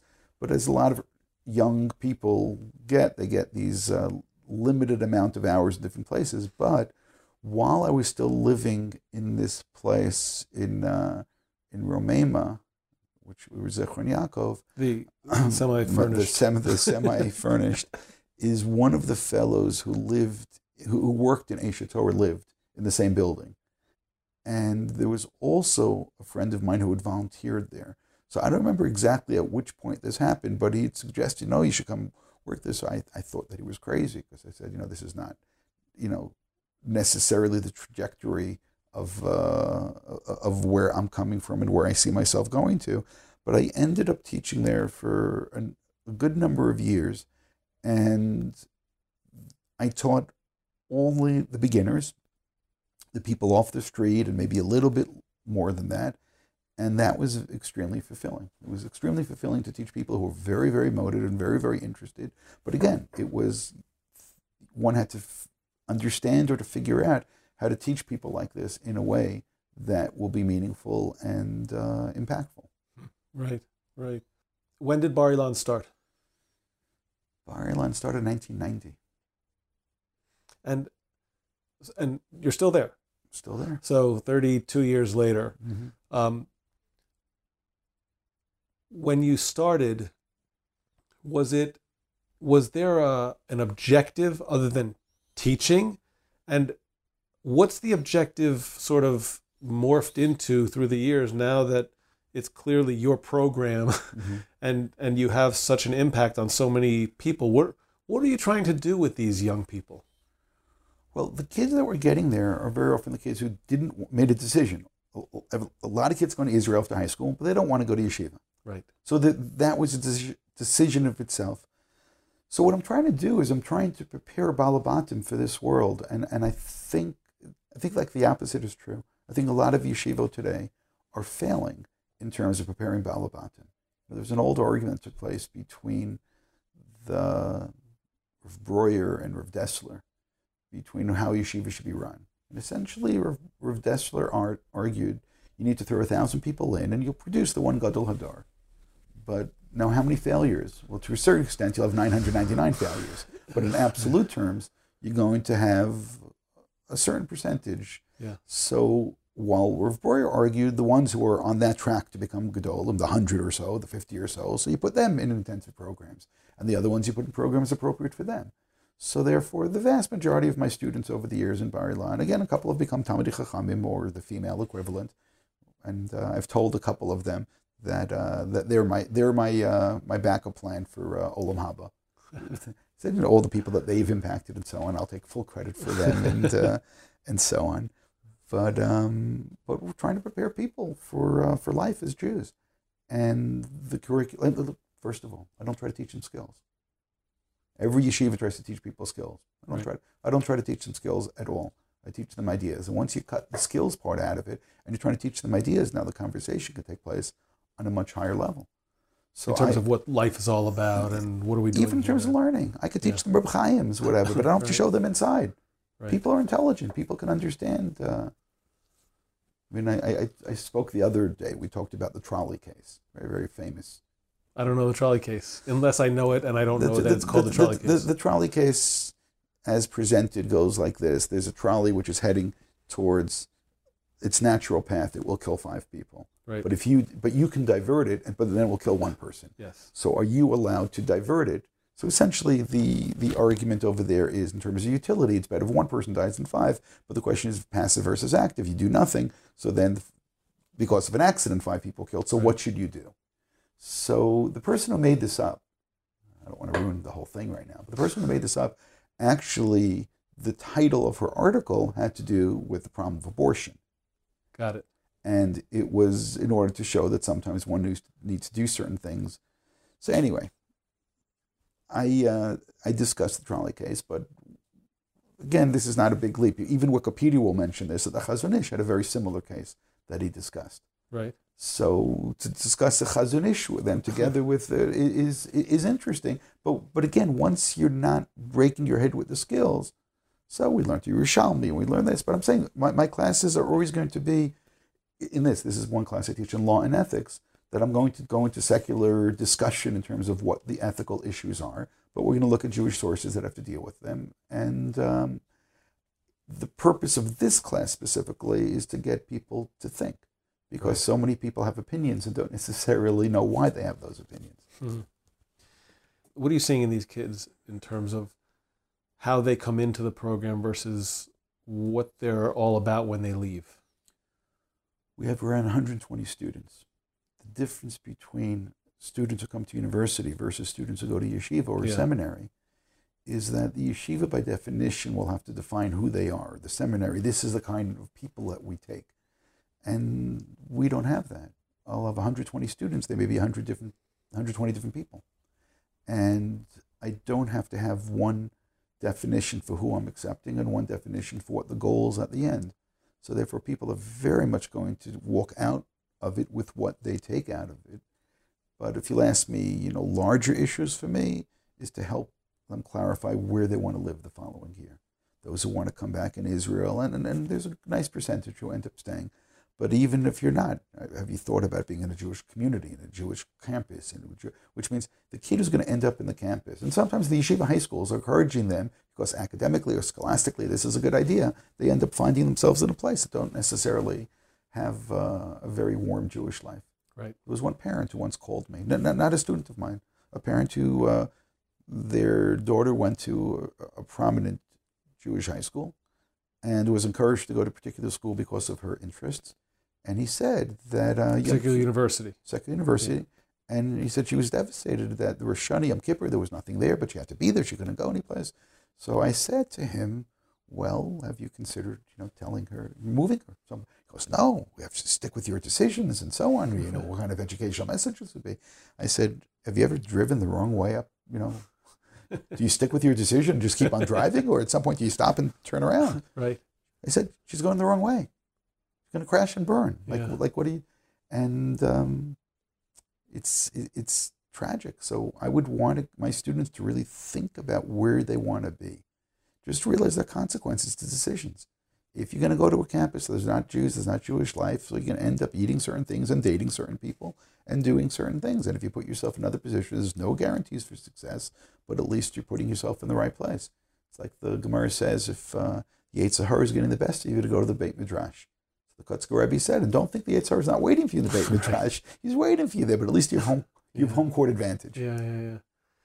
But as a lot of young people get, they get these uh, limited amount of hours in different places. But while I was still living in this place in uh, in Romema, which was Zichron Yaakov, the semi-furnished, the, sem- the semi-furnished, is one of the fellows who lived, who worked in Aish Torah, lived in the same building. And there was also a friend of mine who had volunteered there. So I don't remember exactly at which point this happened, but he suggested, no, you should come work there. So I, I thought that he was crazy, because I said, you know, this is not, you know, necessarily the trajectory of uh, of where I'm coming from and where I see myself going to. But I ended up teaching there for an, a good number of years, and I taught only the beginners, the people off the street, and maybe a little bit more than that. And that was extremely fulfilling. It was extremely fulfilling to teach people who were very, very motivated and very, very interested. But again, it was, one had to f- understand or to figure out how to teach people like this in a way that will be meaningful and uh, impactful. Right, right. When did Bar Ilan start? Bar Ilan started in nineteen ninety. And and you're still there? Still there. So thirty-two years later. Mm-hmm. Um, when you started, was it, was there a, an objective other than teaching? And what's the objective sort of morphed into through the years now that it's clearly your program, mm-hmm. and and you have such an impact on so many people? What what are you trying to do with these young people? Well, the kids that we're getting there are very often the kids who didn't made a decision. A lot of kids go to Israel after high school, but they don't want to go to yeshiva. Right. So that that was a decision of itself. So what I'm trying to do is I'm trying to prepare Balabatim for this world, and and I think I think like the opposite is true. I think a lot of yeshivot today are failing in terms of preparing Balabatim. There's an old argument that took place between the Rav Breuer and Rav Dessler between how yeshiva should be run. And essentially, Rav, Rav Dessler art, argued you need to throw a thousand people in and you'll produce the one Gadol Hadar. But now how many failures? Well, to a certain extent, you'll have nine hundred ninety-nine failures. But in absolute terms, you're going to have a certain percentage. Yeah. So while Rav Breuer argued the ones who are on that track to become Gedolim, the one hundred or so, the fifty or so, so you put them in intensive programs. And the other ones you put in programs appropriate for them. So therefore, the vast majority of my students over the years in Bar Ilan, again, a couple have become Talmidei Chachamim, or the female equivalent, and uh, I've told a couple of them that uh, that they're my they're my uh, my backup plan for uh, Olam Haba. So, you know, all the people that they've impacted and so on, I'll take full credit for them and uh, and so on. But um, but we're trying to prepare people for uh, for life as Jews, and the curriculum. First of all, I don't try to teach them skills. Every yeshiva tries to teach people skills. I don't, right. try to, I don't try to teach them skills at all. I teach them ideas. And once you cut the skills part out of it, and you're trying to teach them ideas, now the conversation can take place on a much higher level. So in terms I, of what life is all about and what are we doing? Even in terms here? of learning. I could teach yeah. them Reb Chaim's, whatever, but I don't have right. to show them inside. Right. People are intelligent. People can understand. Uh, I mean, I, I, I spoke the other day. We talked about the trolley case. Very, very famous. I don't know the trolley case, unless I know it and I don't the, know the, that it's called the, the trolley the, case. The, the trolley case, as presented, goes like this. There's a trolley which is heading towards its natural path. It will kill five people. Right. But if you but you can divert it, but then it will kill one person. Yes. So are you allowed to divert it? So essentially, the, the argument over there is, in terms of utility, it's better if one person dies than five. But the question is passive versus active. You do nothing. So then, because of an accident, five people killed. So right. what should you do? So the person who made this up, I don't want to ruin the whole thing right now, but the person who made this up, actually, the title of her article had to do with the problem of abortion. Got it. And it was in order to show that sometimes one needs, needs to do certain things. So anyway, I uh, I discussed the trolley case, but again, this is not a big leap. Even Wikipedia will mention this, that the Chazon Ish had a very similar case that he discussed. Right. So to discuss the Chazon Ish with them together with uh, is is interesting. But but again, once you're not breaking your head with the skills, so we learned Yerushalmi and we learned this. But I'm saying my, my classes are always going to be in this. This is one class I teach in law and ethics. that I'm going to go into secular discussion in terms of what the ethical issues are, but we're going to look at Jewish sources that have to deal with them. And um, the purpose of this class specifically is to get people to think, because right. so many people have opinions and don't necessarily know why they have those opinions. Mm-hmm. What are you seeing in these kids in terms of how they come into the program versus what they're all about when they leave? We have around one hundred twenty students. The difference between students who come to university versus students who go to yeshiva or yeah. seminary is that the yeshiva, by definition, will have to define who they are. The seminary, this is the kind of people that we take. And we don't have that. I'll have one hundred twenty students. They may be one hundred different, one hundred twenty different people. And I don't have to have one definition for who I'm accepting and one definition for what the goal is at the end. So therefore, people are very much going to walk out of it with what they take out of it. But if you'll ask me, you know, larger issues for me is to help them clarify where they want to live the following year. Those who want to come back in Israel, and, and, and there's a nice percentage who end up staying. But even if you're not, have you thought about being in a Jewish community, in a Jewish campus, in a, which means the kid is going to end up in the campus. And sometimes the yeshiva high schools are encouraging them, because academically or scholastically this is a good idea, they end up finding themselves in a place that don't necessarily have uh, a very warm Jewish life. Right. There was one parent who once called me, not, not, not a student of mine, a parent who, uh, their daughter went to a, a prominent Jewish high school and was encouraged to go to a particular school because of her interests. And he said that... Uh, Secular university. Secular university. Yeah. And he said she was devastated that there was Shani Yom Kippur, there was nothing there, but she had to be there, she couldn't go anyplace. So I said to him, well, have you considered, you know, telling her, moving her? So he goes, no, we have to stick with your decisions and so on. You know, what kind of educational messages would be? I said, have you ever driven the wrong way up, you know? Do you stick with your decision and just keep on driving, or at some point do you stop and turn around? Right. I said, she's going the wrong way. She's going to crash and burn. Like, yeah. like what do you? And um, it's it, it's tragic. So I would want my students to really think about where they want to be. Just realize there are consequences to decisions. If you're going to go to a campus, there's not Jews, there's not Jewish life, so you're going to end up eating certain things and dating certain people and doing certain things. And if you put yourself in other positions, there's no guarantees for success, but at least you're putting yourself in the right place. It's like the Gemara says, if uh, the Yetzer Hara is getting the best of you, to go to the Beit Midrash. So the Kotzker Rebbe said, and don't think the Yetzer Hara is not waiting for you in the Beit Midrash. He's waiting for you there, but at least you have home, you have yeah. home court advantage. Yeah, yeah, yeah.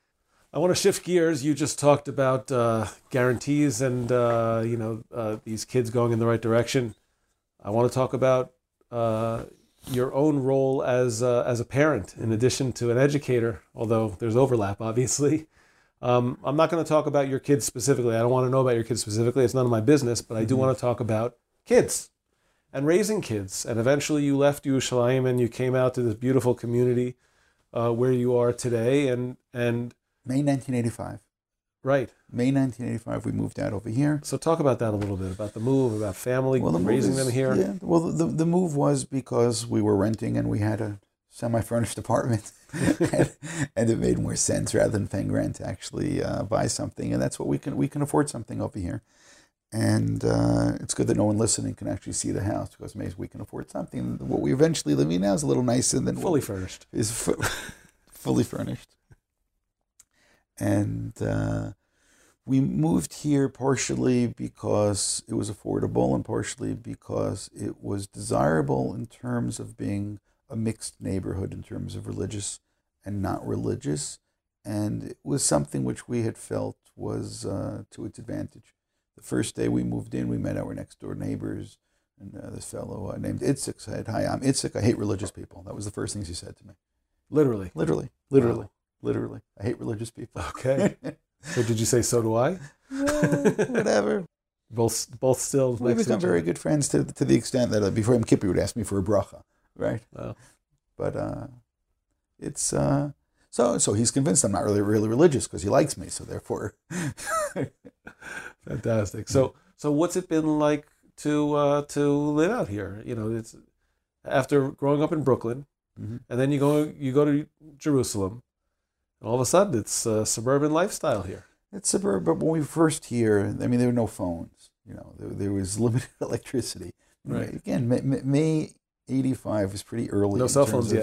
I want to shift gears. You just talked about uh, guarantees and, uh, you know, uh, these kids going in the right direction. I want to talk about uh, your own role as, uh, as a parent, in addition to an educator, although there's overlap, obviously. Um, I'm not going to talk about your kids specifically. I don't want to know about your kids specifically. It's none of my business, but I do mm-hmm. want to talk about kids and raising kids. And eventually you left Yerushalayim and you came out to this beautiful community uh, where you are today, and and May nineteen eighty-five. Right. May nineteen eighty-five, we moved out over here. So talk about that a little bit, about the move, about family, well, the raising is, them here. Yeah. Well, the, the move was because we were renting and we had a semi-furnished apartment. and, and it made more sense, rather than paying rent, to actually uh, buy something. And that's what we can, we can afford something over here. And uh, it's good that no one listening can actually see the house, because maybe we can afford something. What we eventually live in now is a little nicer than... Fully furnished. Is fu- fully furnished. And uh, we moved here partially because it was affordable, and partially because it was desirable in terms of being a mixed neighborhood in terms of religious and not religious. And it was something which we had felt was uh, to its advantage. The first day we moved in, we met our next door neighbors, and uh, this fellow uh, named Itzik said, "Hi, I'm Itzik. I hate religious people." That was the first things he said to me. Literally? Literally. Literally. Wow. Literally. I hate religious people. Okay. So did you say, so do I? Well, whatever. Both both still We've become very good friends to to the extent that uh, before Yom Kippur he would ask me for a bracha, right? Wow. But uh, it's... Uh, so so he's convinced I'm not really really religious because he likes me, so therefore... Fantastic. So so what's it been like to uh, to live out here? You know, it's after growing up in Brooklyn, mm-hmm. and then you go you go to Jerusalem, and all of a sudden it's a suburban lifestyle here. It's suburban, but when we first here, I mean, there were no phones. You know, there, there was limited electricity. Right. Again, May, May eighty-five was pretty early. No cell phones of, yet. Uh,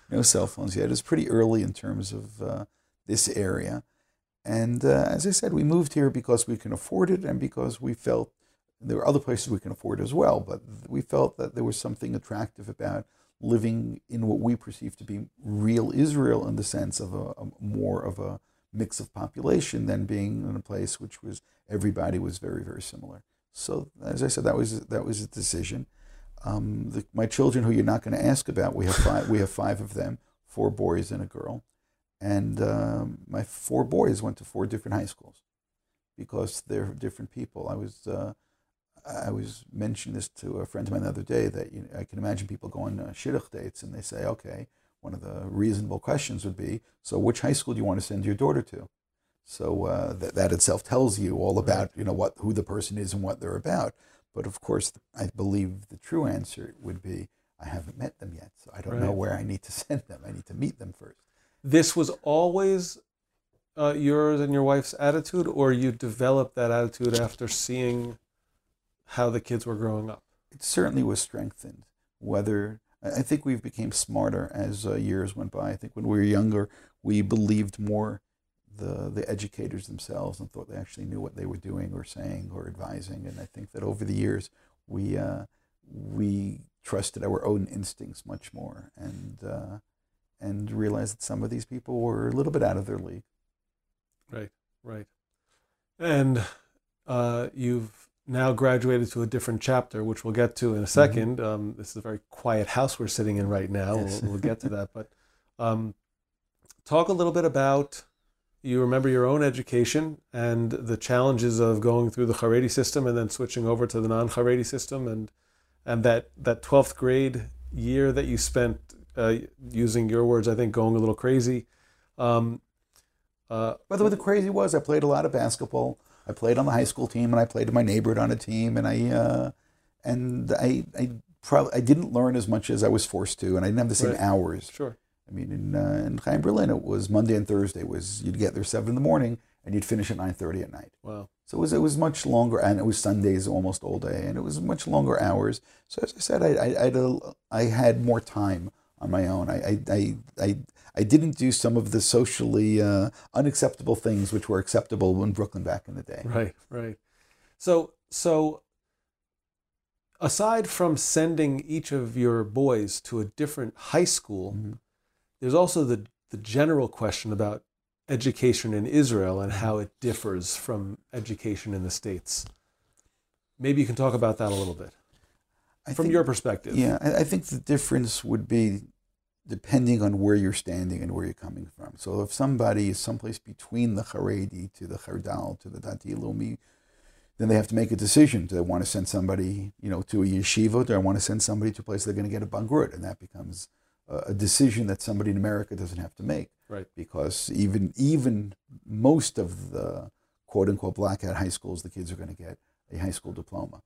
no cell phones yet. It was pretty early in terms of uh, this area. And uh, as I said, we moved here because we can afford it and because we felt there were other places we can afford as well, but we felt that there was something attractive about living in what we perceive to be real Israel in the sense of a, a more of a mix of population than being in a place which was everybody was very, very similar. So as I said, that was that was a decision. Um, the, my children, who you're not going to ask about, we have five. We have five of them, four boys and a girl, and um, my four boys went to four different high schools because they're different people. I was uh, I was mentioning this to a friend of mine the other day that you know, I can imagine people going on shidduch dates and they say, okay, one of the reasonable questions would be, so which high school do you want to send your daughter to? So uh, that that itself tells you all about you know what who the person is and what they're about. But of course, I believe the true answer would be I haven't met them yet, so I don't right. know where I need to send them. I need to meet them first. This was always uh, yours and your wife's attitude, or you developed that attitude after seeing how the kids were growing up? It certainly was strengthened. Whether I think we've become smarter as uh, years went by. I think when we were younger, we believed more the the educators themselves and thought they actually knew what they were doing or saying or advising. And I think that over the years, we uh, we trusted our own instincts much more and uh, and realized that some of these people were a little bit out of their league. Right, right. And uh, you've now graduated to a different chapter, which we'll get to in a second. Mm-hmm. Um, this is a very quiet house we're sitting in right now. Yes. We'll, we'll get to that. But um, talk a little bit about, you remember your own education and the challenges of going through the Haredi system and then switching over to the non-Haredi system, and and that, that twelfth grade year that you spent, uh, using your words, I think, going a little crazy. Um, uh, By the way, the crazy was I played a lot of basketball. I played on the high school team, and I played in my neighborhood on a team, and I uh, and I I probably I didn't learn as much as I was forced to, and I didn't have the same right. hours. Sure. I mean, in uh, in Chaim Berlin, it was Monday and Thursday. Was you'd get there seven in the morning, and you'd finish at nine thirty at night. Wow. So it was it was much longer, and it was Sundays almost all day, and it was much longer hours. So as I said, I I I had, a, I had more time on my own. I I I. I I didn't do some of the socially uh, unacceptable things which were acceptable in Brooklyn back in the day. Right, right. So, so aside from sending each of your boys to a different high school, mm-hmm. there's also the, the general question about education in Israel and how it differs from education in the States. Maybe you can talk about that a little bit, I from think, your perspective. Yeah, I, I think the difference would be depending on where you're standing and where you're coming from. So if somebody is someplace between the Haredi to the Chardal to the Dati Leumi, then they have to make a decision. Do they want to send somebody, you know, to a yeshiva? Do I want to send somebody to a place they're going to get a bangrut? And that becomes a, a decision that somebody in America doesn't have to make. Right. Because even even most of the quote-unquote blackout high schools, the kids are going to get a high school diploma.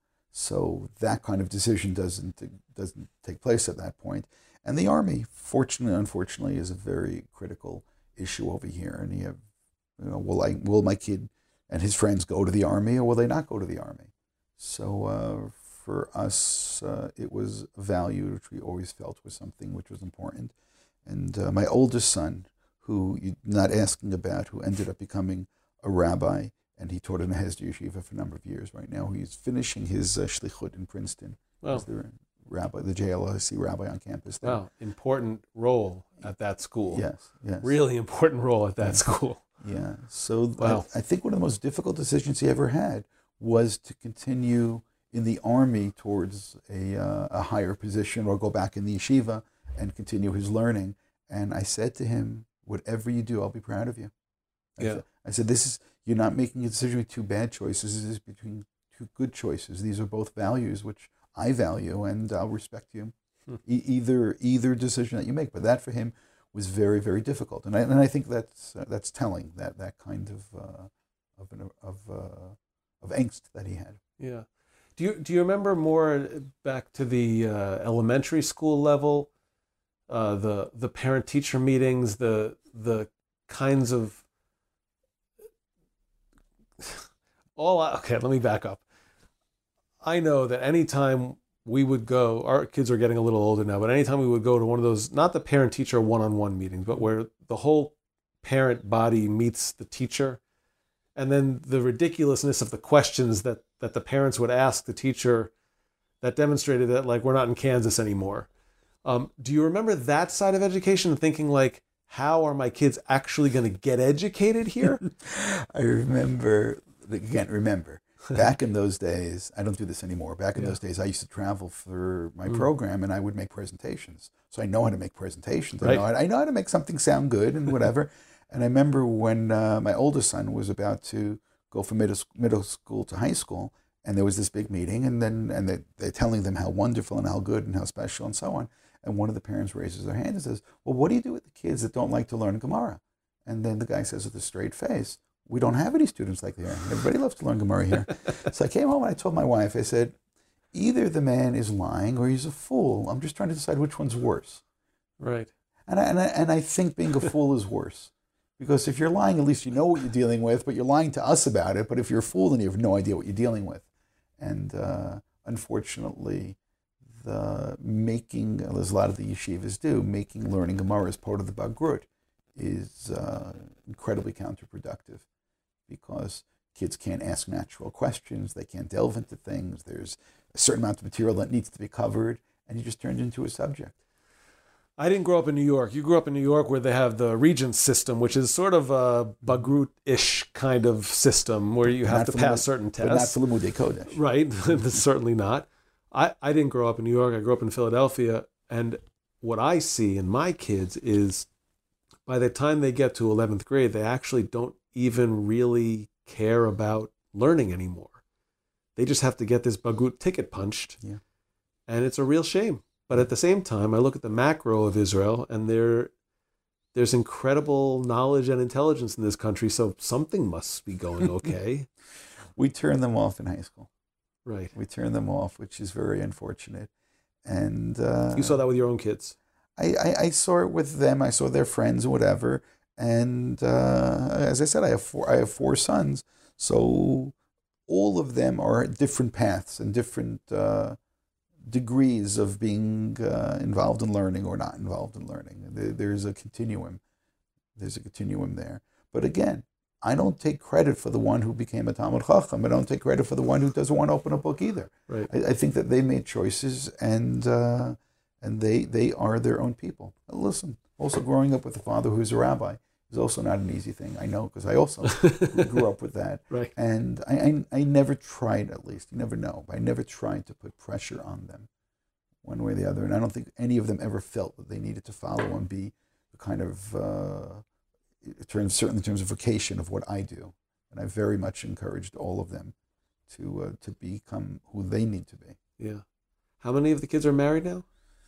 So that kind of decision doesn't doesn't take place at that point. And the Army, fortunately, unfortunately, is a very critical issue over here. And you have, you know, will I, will my kid and his friends go to the Army, or will they not go to the Army? So uh, for us, uh, it was a value which we always felt was something which was important. And uh, my oldest son, who you're not asking about, who ended up becoming a rabbi, and he taught in a Hesder Yeshiva for a number of years. Right now, he's finishing his uh, shlichut in Princeton. Wow. As the rabbi, the J L S C rabbi on campus there. Wow, important role at that school. Yes, yes. Really important role at that yeah. school. Yeah. So wow. I, I think one of the most difficult decisions he ever had was to continue in the Army towards a uh, a higher position, or go back in the yeshiva and continue his learning. And I said to him, whatever you do, I'll be proud of you. I yeah. Said, I said, this is, you're not making a decision with two bad choices. This is between two good choices. These are both values which I value, and I'll respect you. Hmm. E- either either decision that you make. But that for him was very, very difficult. And I and I think that's uh, that's telling, that that kind of uh, of an, of uh, of angst that he had. Yeah. Do you do you remember more back to the uh, elementary school level, uh, the the parent teacher meetings, the the kinds of all okay, let me back up. I know that anytime we would go, our kids are getting a little older now, but anytime we would go to one of those, not the parent-teacher one-on-one meetings, but where the whole parent body meets the teacher, and then the ridiculousness of the questions that, that the parents would ask the teacher that demonstrated that, like, we're not in Kansas anymore. Um, do you remember that side of education, thinking like, how are my kids actually going to get educated here? I remember, again, remember, back in those days, I don't do this anymore. Back in yeah. those days, I used to travel for my mm. program, and I would make presentations. So I know how to make presentations. Right. I, know how, I know how to make something sound good and whatever. And I remember when uh, my oldest son was about to go from middle, middle school to high school, and there was this big meeting, and then and they, they're telling them how wonderful and how good and how special and so on. And one of the parents raises their hand and says, well, what do you do with the kids that don't like to learn Gemara? And then the guy says with a straight face, we don't have any students like that. Everybody loves to learn Gemara here. So I came home and I told my wife, I said, either the man is lying or he's a fool. I'm just trying to decide which one's worse. Right. And I, and I, and I think being a fool is worse. Because if you're lying, at least you know what you're dealing with, but you're lying to us about it. But if you're a fool, then you have no idea what you're dealing with. And uh, unfortunately, the making, as a lot of the yeshivas do, making learning Gemara as part of the Bagrut is uh, incredibly counterproductive, because kids can't ask natural questions, they can't delve into things, there's a certain amount of material that needs to be covered, and you just turned into a subject. I didn't grow up in New York. You grew up in New York, where they have the Regents system, which is sort of a Bagrut-ish kind of system where you have to pass certain tests. But not for Limudei Kodesh. Right, certainly not. I, I didn't grow up in New York. I grew up in Philadelphia. And what I see in my kids is by the time they get to eleventh grade, they actually don't even really care about learning anymore. They just have to get this Bagrut ticket punched. Yeah. And it's a real shame. But at the same time, I look at the macro of Israel, and there, there's incredible knowledge and intelligence in this country, so something must be going okay. We turn them off in high school. Right. We turn them off, which is very unfortunate. And uh, you saw that with your own kids? I, I, I saw it with them. I saw their friends or whatever. And uh, as I said, I have four. I have four sons, so all of them are at different paths and different uh, degrees of being uh, involved in learning or not involved in learning. There, there's a continuum. There's a continuum there. But again, I don't take credit for the one who became a Talmid Chacham. I don't take credit for the one who doesn't want to open a book either. Right. I, I think that they made choices, and uh, and they they are their own people. Listen, also growing up with a father who's a rabbi is also not an easy thing. I know, because I also grew up with that. Right. And I, I I never tried, at least, you never know, but I never tried to put pressure on them one way or the other. And I don't think any of them ever felt that they needed to follow and be the kind of... Uh, in terms, certainly in terms of vocation of what I do. And I very much encouraged all of them to uh, to become who they need to be. Yeah. How many of the kids are married now?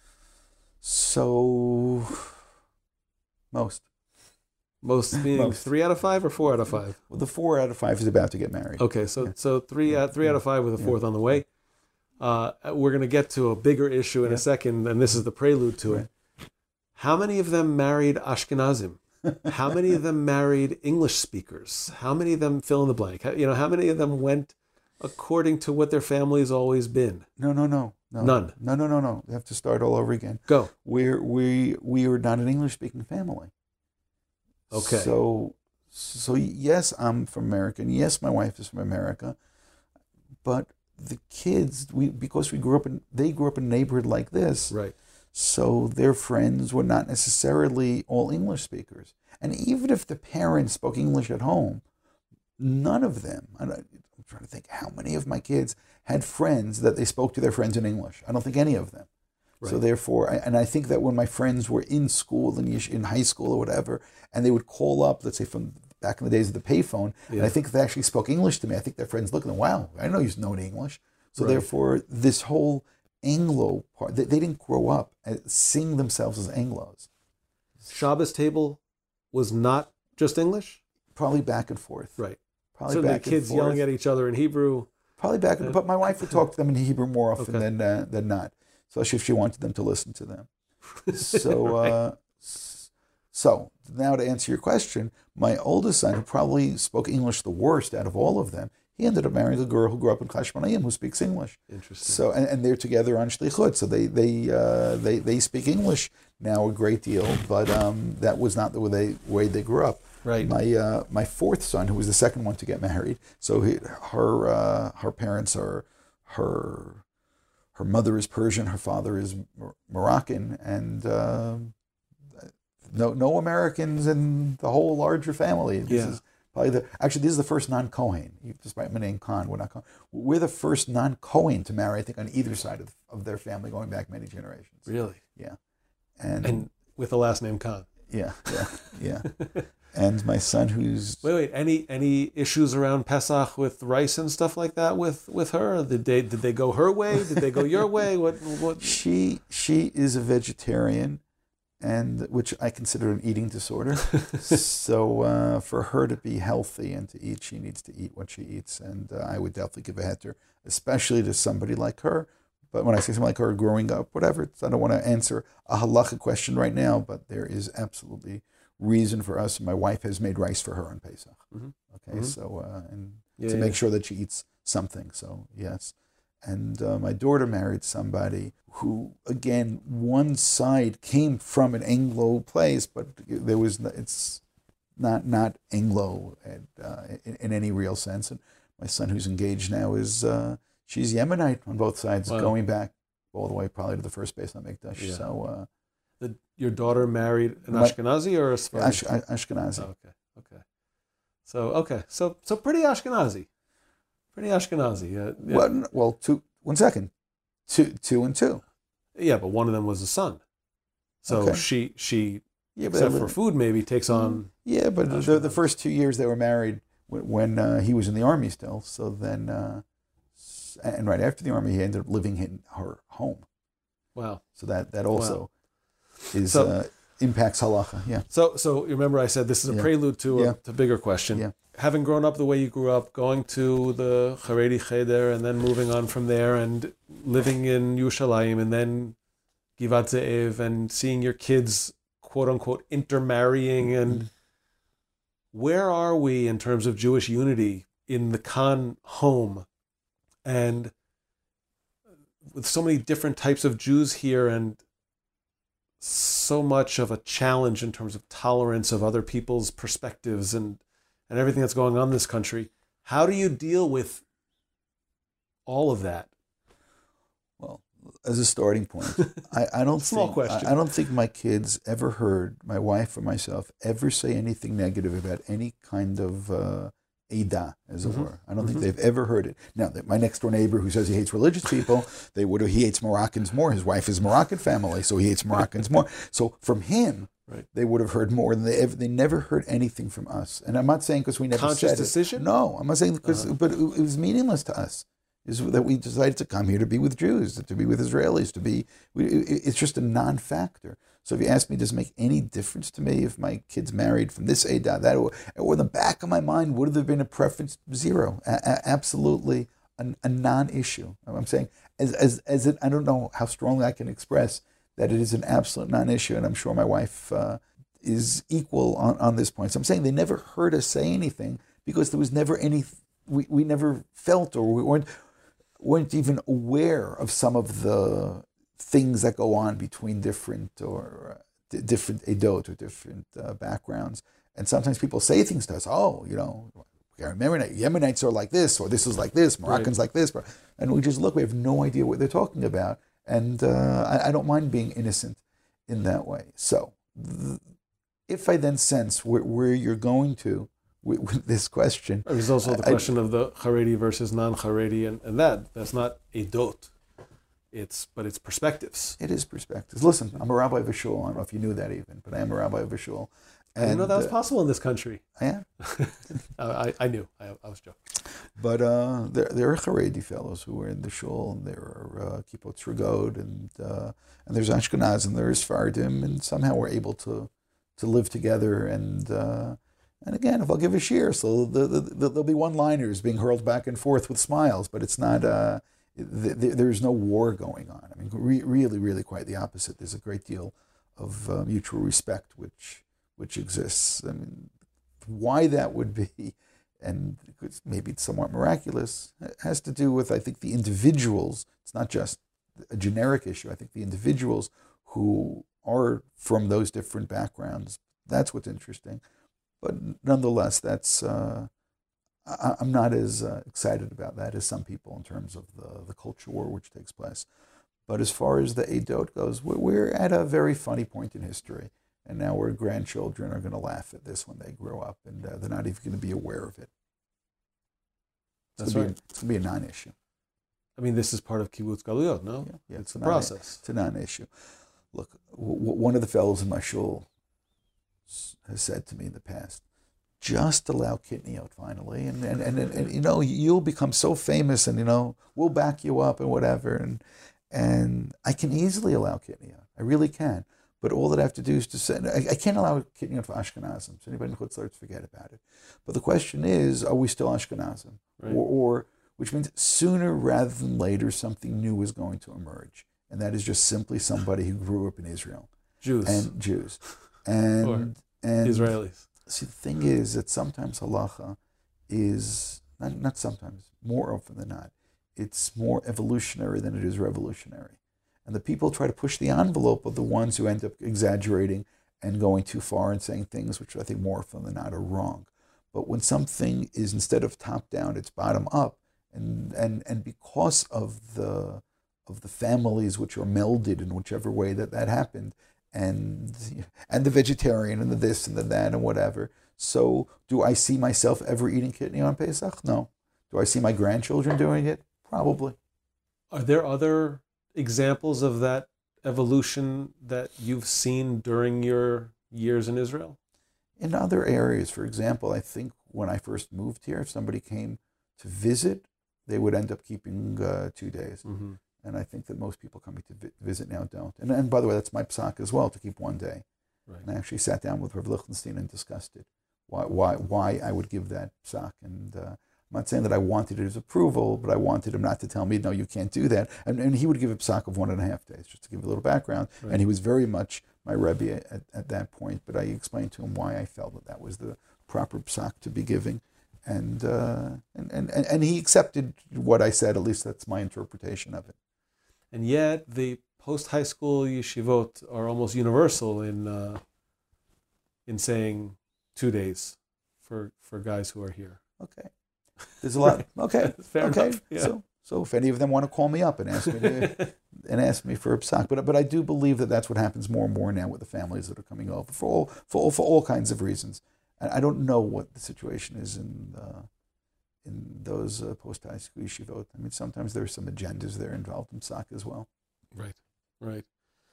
So, most. Most being most. Three out of five or four out of five? Well, the four out of five is about to get married. Okay, so yeah. so three, yeah. out, three yeah. out of five with a fourth yeah. on the way. Uh, we're going to get to a bigger issue in yeah. a second, and this is the prelude to right. it. How many of them married Ashkenazim? How many of them married English speakers? How many of them fill in the blank? How, you know, how many of them went according to what their family's always been? No, no, no, no. None. No, no, no, no. They have to start all over again. Go. We're we we are not an English speaking family. Okay. So so yes, I'm from America, and yes, my wife is from America, but the kids, we because we grew up in they grew up in a neighborhood like this. Right. So their friends were not necessarily all English speakers. And even if the parents spoke English at home, none of them, I'm trying to think how many of my kids had friends that they spoke to their friends in English. I don't think any of them. Right. So therefore, I, and I think that when my friends were in school, in, in high school or whatever, and they would call up, let's say from back in the days of the payphone, yeah. and I think they actually spoke English to me, I think their friends looked at them, wow, I know you know English. So right. therefore, this whole Anglo part, they, they didn't grow up and seeing themselves as Anglos. Shabbos table was not just English? Probably back and forth. Right. Probably so back the kids and forth. yelling at each other in Hebrew. Probably back and forth. But my wife would talk to them in Hebrew more often okay. than uh, than not, especially if she wanted them to listen to them. So, right. uh, so now to answer your question, my oldest son, who probably spoke English the worst out of all of them, he ended up marrying a girl who grew up in Chashmonayim who speaks English. Interesting. So and, and they're together on Shlichut, so they they uh, they they speak English now a great deal, but um, that was not the way they way they grew up. Right. My uh, my fourth son, who was the second one to get married, so he, her uh, her parents are her her mother is Persian, her father is Mor- Moroccan, and uh, no no Americans in the whole larger family. This Yeah. is probably the actually this is the first non-Kohen. Despite my name Khan, we're not Kohen. We're the first non-Kohen to marry, I think, on either side of, of their family, going back many generations. Really? Yeah, and, And with the last name Khan. yeah, yeah, yeah. And my son, who's Wait, wait. Any any issues around Pesach with rice and stuff like that with, with her? Did they did they go her way? Did they go your way? What what? she she is a vegetarian, and which I consider an eating disorder. So uh, for her to be healthy and to eat, she needs to eat what she eats, and uh, I would definitely give a heter, especially to somebody like her. But when I say something like her growing up, whatever, it's, I don't want to answer a halacha question right now, but there is absolutely reason for us. My wife has made rice for her on Pesach. Mm-hmm. Okay, Mhm. so uh, and Yeah, to yeah. make sure that she eats something. So yes, and uh, my daughter married somebody who, again, one side came from an Anglo place, but there was no, it's not not Anglo at, uh, in, in any real sense. And my son, who's engaged now, is uh, she's Yemenite on both sides, Wow. going back all the way probably to the first base on Mikdash. Yeah. So uh, The, your daughter married an My- Ashkenazi or a Sephardi? Ash, Ashkenazi. Oh, okay, okay. So okay, so so pretty Ashkenazi, pretty Ashkenazi. Uh, yeah. Well, n- well, two. One second, two, two and two. Yeah, but one of them was a son. So Okay. she she Yeah, except for food maybe takes on. Yeah, but the, Ashkenazi. the first two years they were married when, when uh, he was in the army still. So then, uh, s- and right after the army, he ended up living in her home. Wow. So that that also is So- uh, impacts halacha. Yeah, So so you remember I said this is a Yeah. prelude to Yeah. a to bigger question. Yeah. Having grown up the way you grew up, going to the Haredi Cheder and then moving on from there and living in Yerushalayim and then Givat Ze'ev and seeing your kids, quote unquote, intermarrying and where are we in terms of Jewish unity in the Khan home and with so many different types of Jews here and so much of a challenge in terms of tolerance of other people's perspectives and, and everything that's going on in this country. How do you deal with all of that? well, as a starting point, I, I don't Small think question. I, I don't think my kids ever heard my wife or myself ever say anything negative about any kind of uh, Eidah, as it Mhm. were. I don't Mhm. think they've ever heard it. Now, that my next door neighbor who says he hates religious people, they would he hates Moroccans more. His wife is Moroccan family, so he hates Moroccans more. So from him, Right. they would have heard more than they ever. They never heard anything from us. And I'm not saying because we never Conscious said decision? it. No, I'm not saying because, Uh-huh. but it, it was meaningless to us. Is that we decided to come here to be with Jews, to be with Israelis, to be. We, it, it's just a non-factor. So if you ask me, does it make any difference to me if my kid's married from this Eidah, that, or, or in the back of my mind, would there been a preference? Zero. A- a- absolutely a, a non-issue. I'm saying, as as as it, I don't know how strongly I can express that it is an absolute non-issue, and I'm sure my wife uh, is equal on, on this point. So I'm saying they never heard us say anything because there was never any. We, we never felt or we weren't weren't even aware of some of the things that go on between different or uh, d- different edot or different uh, backgrounds. And sometimes people say things to us. Oh, you know, Yemenite, Yemenites are like this, or this is like this, Moroccans like this, and we just look. We have no idea what they're talking about, and uh, I, I don't mind being innocent in that way. So, th- if I then sense where, where you're going to with, with this question, There's also the I- question of the Haredi versus non-Haredi and, and that. That's not a dot. It's, but it's perspectives. it is perspectives. Listen, I'm a rabbi of a shul. I don't know if you knew that even, but I am a rabbi of a shul. I didn't know that was uh, possible in this country. I am. I, I knew. I, I was joking. But uh, there, there are Haredi fellows who are in the shul, and there are uh, Kippot Shrugod, and uh, and there's Ashkenaz, and there's Fardim, and somehow we're able to to live together. And uh, and again, if I'll give a shear, so the, the, the, there'll be one-liners being hurled back and forth with smiles, but it's not. Uh, th- th- there's no war going on. I mean, re- really, really, quite the opposite. There's a great deal of uh, mutual respect, which which exists. I mean, why that would be and it's maybe it's somewhat miraculous. It has to do with, I think, the individuals. It's not just a generic issue. I think the individuals who are from those different backgrounds, that's what's interesting. But nonetheless, that's uh, I, I'm not as uh, excited about that as some people in terms of the, the culture war which takes place. But as far as the Eidot goes, we're, we're at a very funny point in history. And now our grandchildren are going to laugh at this when they grow up, and uh, they're not even going to be aware of it. It's That's gonna right. Be, it's going to be a non-issue. I mean, this is part of kibbutz galuyot, no? Yeah, yeah, it's it's a a non- process. It's a non-issue. Look, w- w- one of the fellows in my shul has said to me in the past, just allow kitniyot finally, and and, and, and, and you know, you'll become so famous, and you know, we'll back you up and whatever, and and I can easily allow kitniyot. I really can. But all that I have to do is to say, I, I can't allow kitniyot for Ashkenazim. So anybody in Chutz La'aretz, forget about it. But the question is, are we still Ashkenazim? Right. Or, or, which means sooner rather than later, something new is going to emerge. And that is just simply somebody who grew up in Israel. Jews. And Jews. And, or and Israelis. See, the thing is that sometimes halacha is, not, not sometimes, more often than not, it's more evolutionary than it is revolutionary. And the people who try to push the envelope are the ones who end up exaggerating and going too far and saying things which I think more often than not are wrong. But when something is, instead of top down, it's bottom up, and and and because of the of the families which are melded in whichever way that that happened, and and the vegetarian and the this and the that and whatever. So do I see myself ever eating kidney on Pesach? No. Do I see my grandchildren doing it? Probably. Are there other examples of that evolution that you've seen during your years in Israel? In other areas, for example, I think when I first moved here, if somebody came to visit, they would end up keeping uh, two days. Mm-hmm. And I think that most people coming to vi- visit now don't. And, and by the way, that's my psak as well, to keep one day. Right. And I actually sat down with Rav Lichtenstein and discussed it, why why why I would give that psak. And uh, I'm not saying that I wanted his approval, but I wanted him not to tell me, no, you can't do that. And, and he would give a psak of one and a half days, just to give a little background. Right. And he was very much my Rebbe at, at that point. But I explained to him why I felt that that was the proper psak to be giving. And, uh, and, and, and he accepted what I said, at least that's my interpretation of it. And yet the post-high school yeshivot are almost universal in uh, in saying two days for, for guys who are here. Okay. There's a lot. Okay. Fair okay. enough. Yeah. So, so if any of them want to call me up and ask me to, and ask me for a psak, but but I do believe that that's what happens more and more now with the families that are coming over for all for all, for all kinds of reasons. I, I don't know what the situation is in uh, in those uh, post high school yeshivot. I mean, sometimes there are some agendas there involved in psak as well. Right. Right.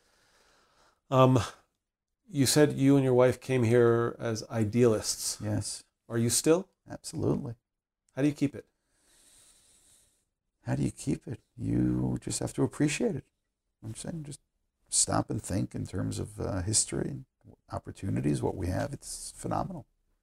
Um, you said you and your wife came here as idealists. Yes. Are you still? Absolutely. How do you keep it? How do you keep it? You just have to appreciate it. I'm saying just stop and think in terms of uh, history and opportunities, what we have. It's phenomenal.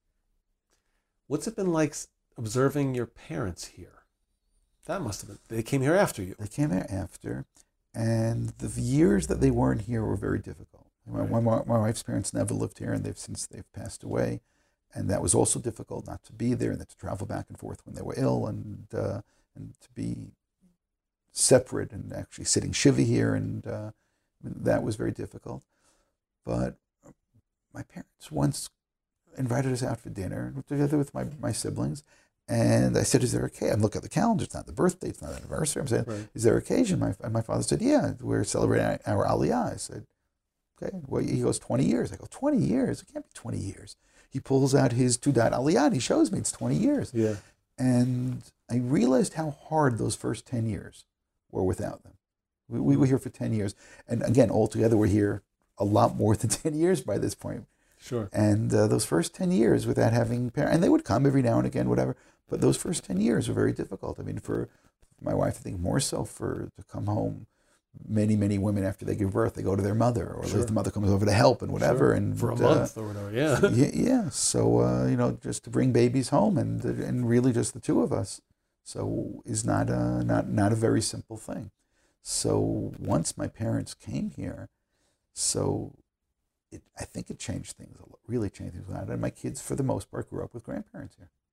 What's it been like observing your parents here? That must have been, they came here after you. They came here after, and the years that they weren't here were very difficult. Right. My, my, my wife's parents never lived here, and they've since they've passed away. And that was also difficult, not to be there and to travel back and forth when they were ill, and uh, and to be separate and actually sitting shiva here, and uh, that was very difficult. But my parents once invited us out for dinner together with my, my siblings, and I said, "Is there occasion?" I'm looking at the calendar; it's not the birthday, it's not the anniversary. I'm saying, right. "Is there occasion?" My and my father said, "Yeah, we're celebrating our aliyah." I said, "Okay." Well, he goes, twenty years. I go, twenty years? It can't be twenty years. He pulls out his Tudat Aliyah and he shows me it's twenty years. Yeah. And I realized how hard those first ten years were without them. We, we were here for ten years. And again, altogether, we're here a lot more than ten years by this point. Sure. And uh, those first ten years without having parents, and they would come every now and again, whatever, but those first ten years were very difficult. I mean, for my wife, I think more so for to come home. Many, many women after they give birth, they go to their mother, or sure. the mother comes over to help and whatever. Sure. And for a uh, month or whatever, yeah. yeah, yeah. So uh, you know, just to bring babies home, and and really just the two of us, so is not a not not a very simple thing. So once my parents came here, so it I think it changed things a lot, really changed things a lot. And my kids, for the most part, grew up with grandparents here.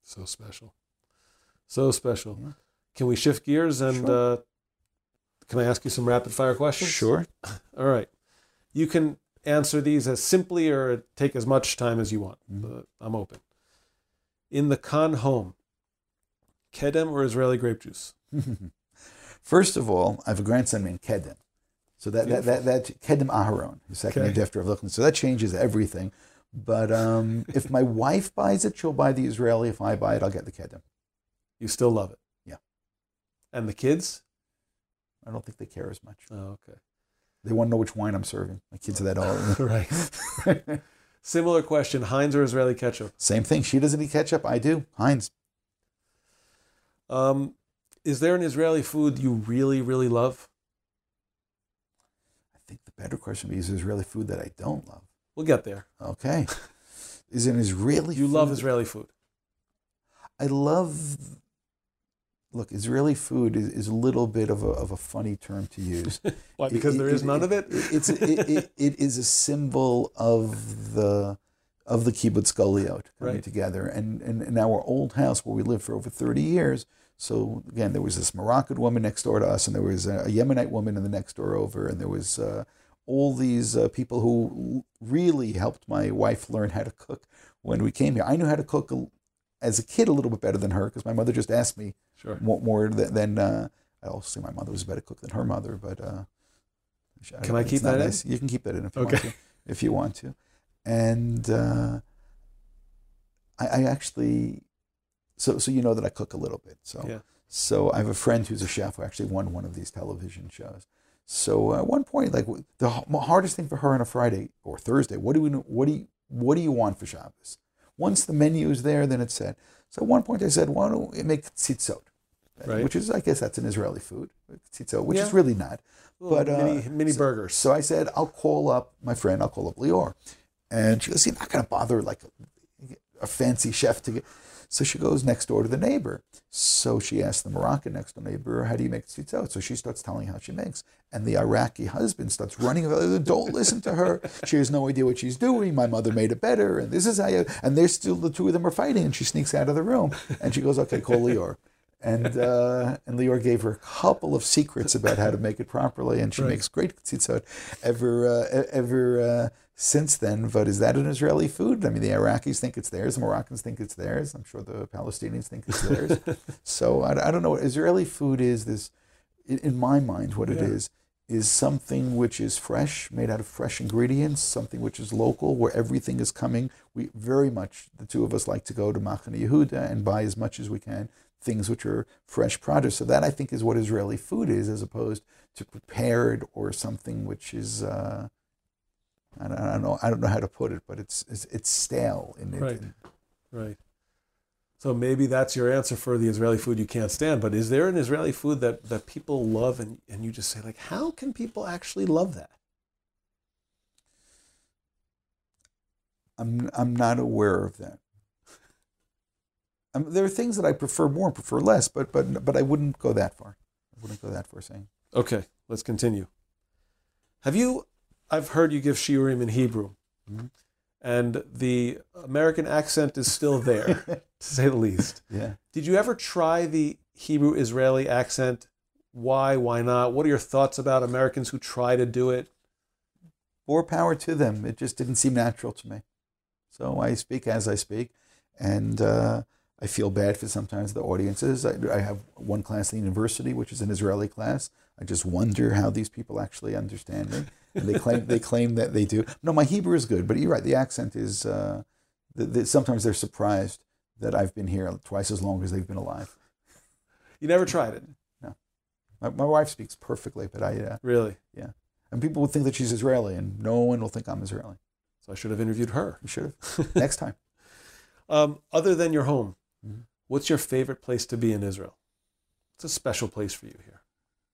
So special. So special. Yeah. Can we shift gears and Sure. uh, can I ask you some rapid fire questions? Sure. All right. You can answer these as simply or take as much time as you want. Mhm. But I'm open. In the Khan home, Kedem or Israeli grape juice? First of all, I have a grandson named Kedem. So that, that, that, that Kedem Aharon, his second Okay. named after Rav Lichtenstein. So that changes everything. But um, if my wife buys it, she'll buy the Israeli. If I buy it, I'll get the Kedem. You still love it? Yeah. And the kids? I don't think they care as much. Oh, okay. They want to know which wine I'm serving. My kids are that old. Right. Similar question, Heinz or Israeli ketchup? Same thing. She doesn't eat ketchup. I do. Heinz. Um, is there an Israeli food you really, really love? I think the better question would be, is there Israeli food that I don't love? We'll get there. Okay. Is it an Israeli You food? love Israeli food. I love... Look, Israeli food is, is a little bit of a, of a funny term to use. Why? Because It- there it- is none it- of it? It's it, it, it is a symbol of the of the kibbutz galiot coming Right. together, and, and in our old house where we lived for over thirty years. So again, there was this Moroccan woman next door to us, and there was a Yemenite woman in the next door over, and there was uh, all these uh, people who really helped my wife learn how to cook when we came here. I knew how to cook a, as a kid a little bit better than her because my mother just asked me Sure. more, more than, than uh, I also say my mother was a better cook than her mother, but uh, Can I it's keep not that in? nice. You can keep that in if you Okay. want to. If you want to, and uh, I, I actually, so so you know that I cook a little bit. So Yeah. so I have a friend who's a chef who actually won one of these television shows. So uh, at one point, like the h- hardest thing for her on a Friday or Thursday, what do we what do you what do you want for Shabbos? Once the menu is there, then it's set. So at one point I said, why don't we make tzitzot? Right. Which is, I guess that's an Israeli food, tzitzot, which is Yeah. really not. Little But, uh, mini, mini so- burgers. So I said, I'll call up my friend, I'll call up Lior. And she goes, you're not going to bother like a, a fancy chef to get. So she goes next door to the neighbor. So she asked the Moroccan next door neighbor, how do you make tzitzot? So she starts telling how she makes. And the Iraqi husband starts running, don't listen to her. She has no idea what she's doing. My mother made it better. And this is how you, and they're still, the two of them are fighting. And she sneaks out of the room. And she goes, okay, call Lior. And uh, and Lior gave her a couple of secrets about how to make it properly, and she Right. makes great tzitzot ever uh, ever uh, since then. But is that an Israeli food? I mean, the Iraqis think it's theirs, the Moroccans think it's theirs. I'm sure the Palestinians think it's theirs. So I, I don't know what Israeli food is. This, in, in my mind, what it Yeah. is is something which is fresh, made out of fresh ingredients, something which is local, where everything is coming. We very much, the two of us, like to go to Machane Yehuda and buy as much as we can things which are fresh produce. So that, I think, is what Israeli food is, as opposed to prepared or something which is, uh, I, don't, I don't know, I don't know how to put it, but it's it's, it's stale in it. Right. Right. So maybe that's your answer for the Israeli food you can't stand. But is there an Israeli food that, that people love and, and you just say, like, how can people actually love that? I'm I'm not aware of that. Um, there are things that I prefer more and prefer less, but but but I wouldn't go that far. I wouldn't go that far saying. Okay, let's continue. Have you, I've heard you give shiurim in Hebrew, Mhm. and the American accent is still there, to say the least. Yeah. Did you ever try the Hebrew-Israeli accent? Why, why not? What are your thoughts about Americans who try to do it? More power to them. It just didn't seem natural to me. So I speak as I speak, and uh, I feel bad for sometimes the audiences. I, I have one class at the university, which is an Israeli class. I just wonder how these people actually understand me. And they claim they claim that they do. No, my Hebrew is good, but you're right. The accent is. Uh, the, the, sometimes they're surprised that I've been here twice as long as they've been alive. You never tried it? No, my, my wife speaks perfectly, but I. Uh, Really? yeah, and people would think that she's Israeli, and no one will think I'm Israeli. So I should have interviewed her. You should have next time. Um, other than your home, Mhm. what's your favorite place to be in Israel? It's a special place for you here.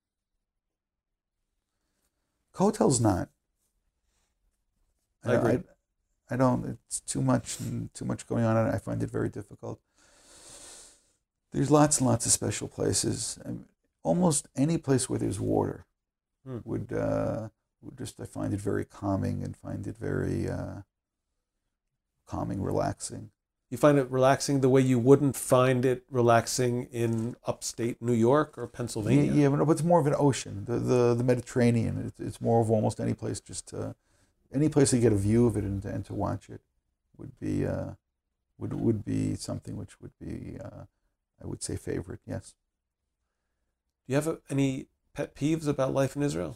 Hotel's not. I agree. I, I don't. It's too much. Too much going on, and I find it very difficult. There's lots and lots of special places. I mean, almost any place where there's water Hmm. would uh, would just. I find it very calming and find it very uh, calming, relaxing. You find it relaxing the way you wouldn't find it relaxing in upstate New York or Pennsylvania? Yeah, yeah, but it's more of an ocean, the the, the Mediterranean. It's, it's more of almost any place, just to, any place to get a view of it and, and to watch it would be uh, would would be something which would be uh, I would say favorite. Yes. Do you have any pet peeves about life in Israel?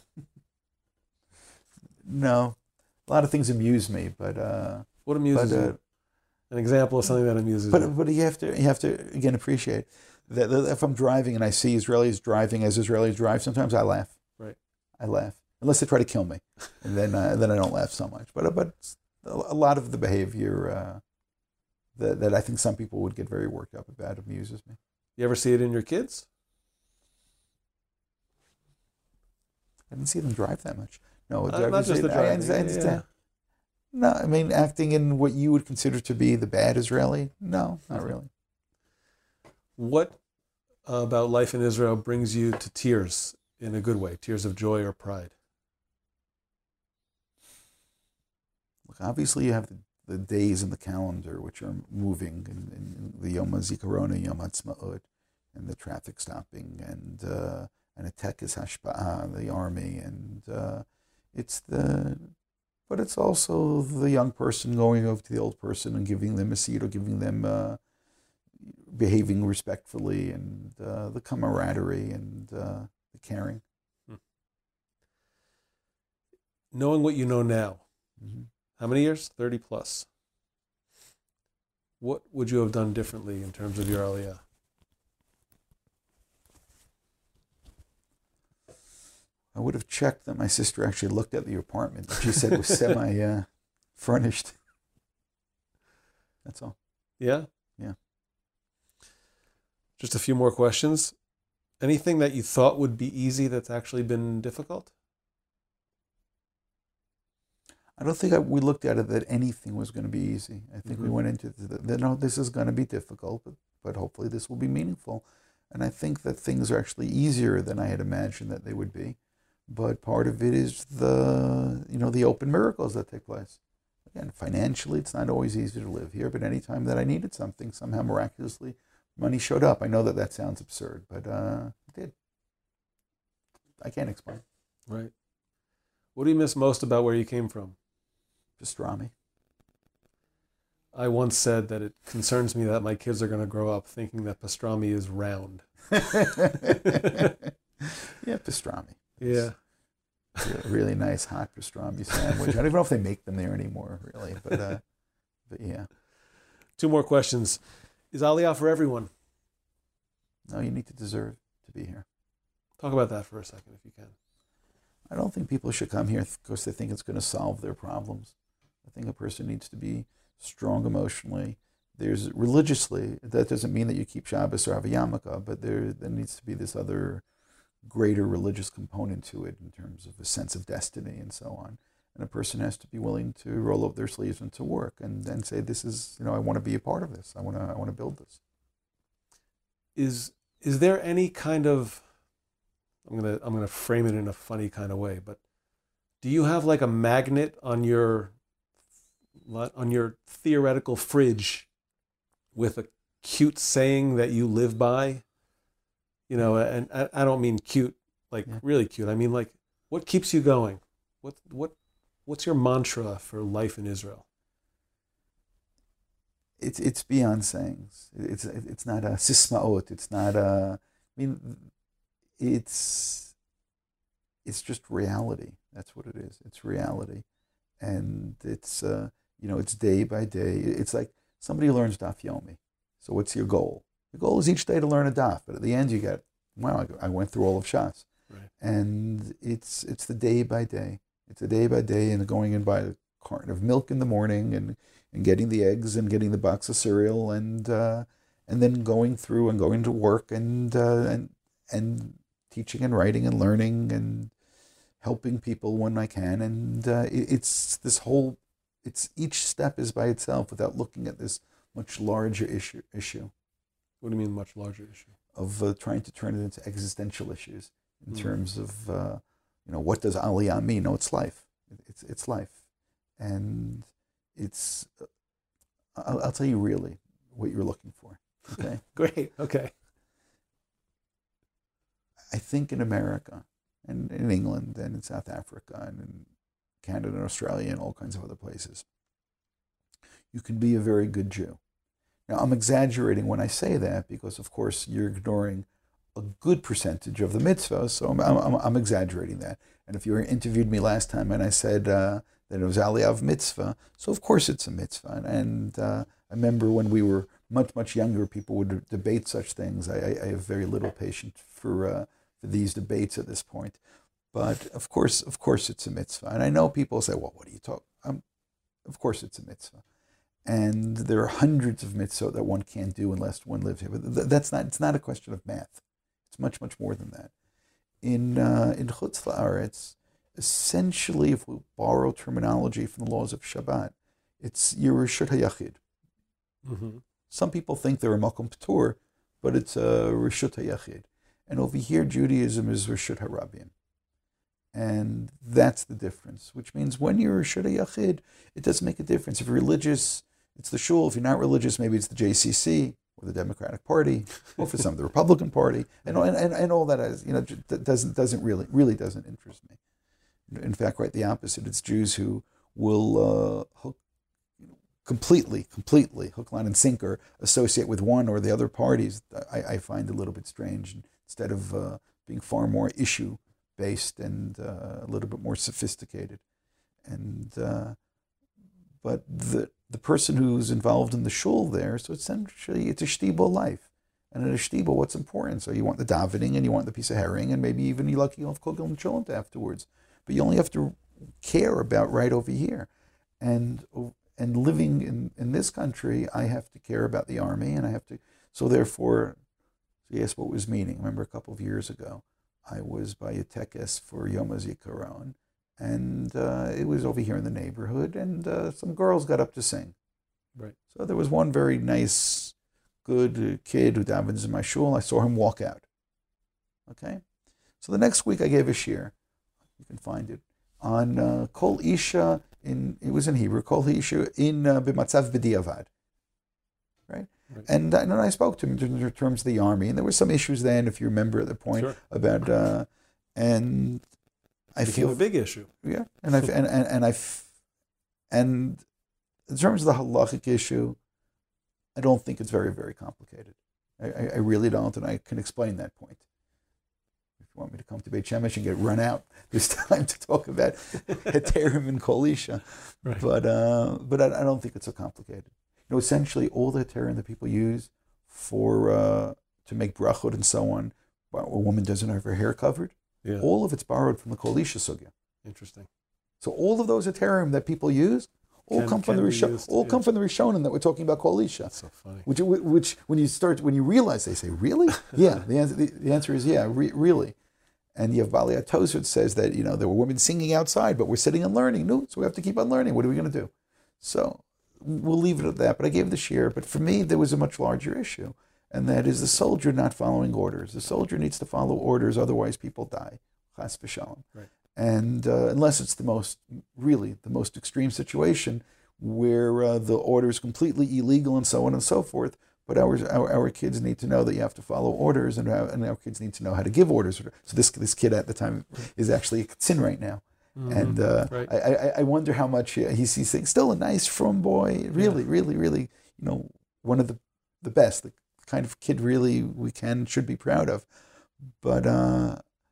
No, a lot of things amuse me, but uh, what amuses but, uh, you? An example of something that amuses but, you. But you have to you have to again appreciate that, that if I'm driving and I see Israelis driving as Israelis drive, sometimes I laugh. Right. I laugh unless they try to kill me, and then uh, then I don't laugh so much. But but a lot of the behavior uh, that that I think some people would get very worked up about amuses me. You ever see it in your kids? I didn't see them drive that much. No, Uh, not just the I driving. understand- I yeah, understand. No, I mean acting in what you would consider to be the bad Israeli. No, not really. What uh, about life in Israel brings you to tears in a good way, tears of joy or pride? Look, obviously you have the, the days in the calendar which are moving, and, and the Yom HaZikaron and Yom HaTzmaut, and the traffic stopping, and uh, and a Tekes Hashpa'ah, the army, and uh, it's the, but it's also the young person going over to the old person and giving them a seat or giving them, uh, behaving respectfully, and uh, the camaraderie and uh, the caring. Hmm. Knowing what you know now, Mm-hmm. how many years? thirty plus. What would you have done differently in terms of your Aliyah? I would have checked that my sister actually looked at the apartment. She said it was semi uh, furnished. That's all. Yeah? Yeah. Just a few more questions. Anything that you thought would be easy that's actually been difficult? I don't think I, we looked at it that anything was going to be easy. I think mm-hmm. we went into the, the, no, this is going to be difficult, but, but hopefully this will be meaningful. And I think that things are actually easier than I had imagined that they would be. But part of it is the, you know, the open miracles that take place. Again, financially, it's not always easy to live here, but anytime that I needed something, somehow miraculously, money showed up. I know that that sounds absurd, but uh, it did. I can't explain. Right. What do you miss most about where you came from? Pastrami. I once said that it concerns me that my kids are going to grow up thinking that pastrami is round. Yeah, pastrami. Yeah. It's a really nice hot pastrami sandwich. I don't even know if they make them there anymore, really. But, uh, but yeah. Two more questions. Is Aliyah for everyone? No, you need to deserve to be here. Talk about that for a second, if you can. I don't think people should come here because they think it's going to solve their problems. I think a person needs to be strong emotionally. There's religiously, that doesn't mean that you keep Shabbos or have a yarmulke, but there, there needs to be this other greater religious component to it in terms of a sense of destiny and so on. And a person has to be willing to roll up their sleeves and to work and then say, this is, you know, I want to be a part of this. I want to, I want to build this. Is, is there any kind of, I'm going to, I'm going to frame it in a funny kind of way, but do you have like a magnet on your, on your theoretical fridge with a cute saying that you live by? You know, and I don't mean cute, like yeah. really cute. I mean, like, what keeps you going? What, what, what's your mantra for life in Israel? It's it's beyond sayings. It's it's not a sismaot. It's not a. I mean, it's it's just reality. That's what it is. It's reality, and it's uh, you know, it's day by day. It's like somebody learns daf yomi. So what's your goal? The goal is each day to learn a daf, but at the end you get, wow, I went through all of Shas. Right. And it's it's the day by day. It's a day by day, and going in by a carton of milk in the morning, and, and getting the eggs, and getting the box of cereal, and uh, and then going through and going to work, and uh, and and teaching and writing and learning and helping people when I can. And uh, it, it's this whole, it's each step is by itself without looking at this much larger issue issue. What do you mean much larger issue? Of uh, trying to turn it into existential issues in mm. terms of, uh, you know, what does Aliyah mean? No, it's life. It's it's life. And it's, I'll, I'll tell you really, what you're looking for. Okay. Great. Okay. I think in America and in England and in South Africa and in Canada and Australia and all kinds of other places, you can be a very good Jew. Now, I'm exaggerating when I say that because, of course, you're ignoring a good percentage of the mitzvahs, so I'm, I'm, I'm exaggerating that. And if you interviewed me last time and I said uh, that it was Aliyah mitzvah, so of course it's a mitzvah. And uh, I remember when we were much, much younger, people would debate such things. I, I have very little patience for uh, for these debates at this point. But of course, of course it's a mitzvah. And I know people say, well, what are you talking um, Of course it's a mitzvah. And there are hundreds of mitzvot that one can't do unless one lives here. But that's not, it's not a question of math. It's much, much more than that. In uh, in Chutz La'aretz, essentially, if we borrow terminology from the laws of Shabbat, it's Yerushat HaYachid. Mm-hmm. Some people think they're a Makom P'tur, but it's a Rishut HaYachid. And over here, Judaism is Rishut HaRabim. And that's the difference, which means when you're Rishut HaYachid, it doesn't make a difference. If you're religious, it's the shul. If you're not religious, maybe it's the J C C or the Democratic Party, or for some the Republican Party, and and, and, and all that is, you know, doesn't doesn't really really doesn't interest me. In fact, right the opposite. It's Jews who will uh, hook, you know, completely, completely hook, line, and sinker associate with one or the other parties. I, I find a little bit strange. Instead of uh, being far more issue based and uh, a little bit more sophisticated, and uh, but the the person who's involved in the shul there, so essentially it's a shtibel life, and in a shtibel, what's important? So you want the davening, and you want the piece of herring, and maybe even you're lucky you'll have kugel and cholent afterwards, but you only have to care about right over here, and and living in in this country, I have to care about the army, and I have to, so therefore, so yes, what was meaning? I remember a couple of years ago, I was by a tekes for Yom HaZikaron, and uh, it was over here in the neighborhood, and uh, some girls got up to sing. Right. So there was one very nice, good kid who davens in my shul. I saw him walk out. Okay? So the next week I gave a shir. You can find it. On uh, Kol Isha, in, it was in Hebrew, Kol Isha in uh, B'matzav B'diavad. Right? Right. And, and then I spoke to him in terms of the army, and there were some issues then, if you remember at the point, sure. about, uh, and I it became feel a big issue. Yeah, and I and and, and I, and in terms of the halachic issue, I don't think it's very very complicated. I, I, I really don't, and I can explain that point. If you want me to come to Beit Shemesh and get run out this time to talk about heterim and Kol Isha, right. but uh, but I, I don't think it's so complicated. You know, essentially all the heterim that people use for uh, to make brachot and so on, a woman doesn't have her hair covered. Yeah. All of it's borrowed from the Kol Isha sugya. Interesting. So all of those heterim that people use all can, come from the Rishon, used, all yeah. come from the Rishonim that we're talking about Kol Isha. That's so funny. Which, which when you start, when you realize, they say, really? Yeah. The answer, the, the answer is yeah, re, really. And you have Balei HaTosfot says that, you know, there were women singing outside, but we're sitting and learning. No, so we have to keep on learning. What are we going to do? So we'll leave it at that. But I gave the shir. But for me, there was a much larger issue, and that is the soldier not following orders. The soldier needs to follow orders, otherwise people die. Chas v'shalom. Right. And uh, unless it's the most, really, the most extreme situation where uh, the order is completely illegal and so on and so forth, but our, our our kids need to know that you have to follow orders, and our, and our kids need to know how to give orders. So this this kid at the time is actually a tzin right now. Mm-hmm. And uh, right. I, I I wonder how much he's, he's still a nice, frum boy, really, yeah. really, really, you know, one of the, the best, the kind of kid really we can, should be proud of. But uh,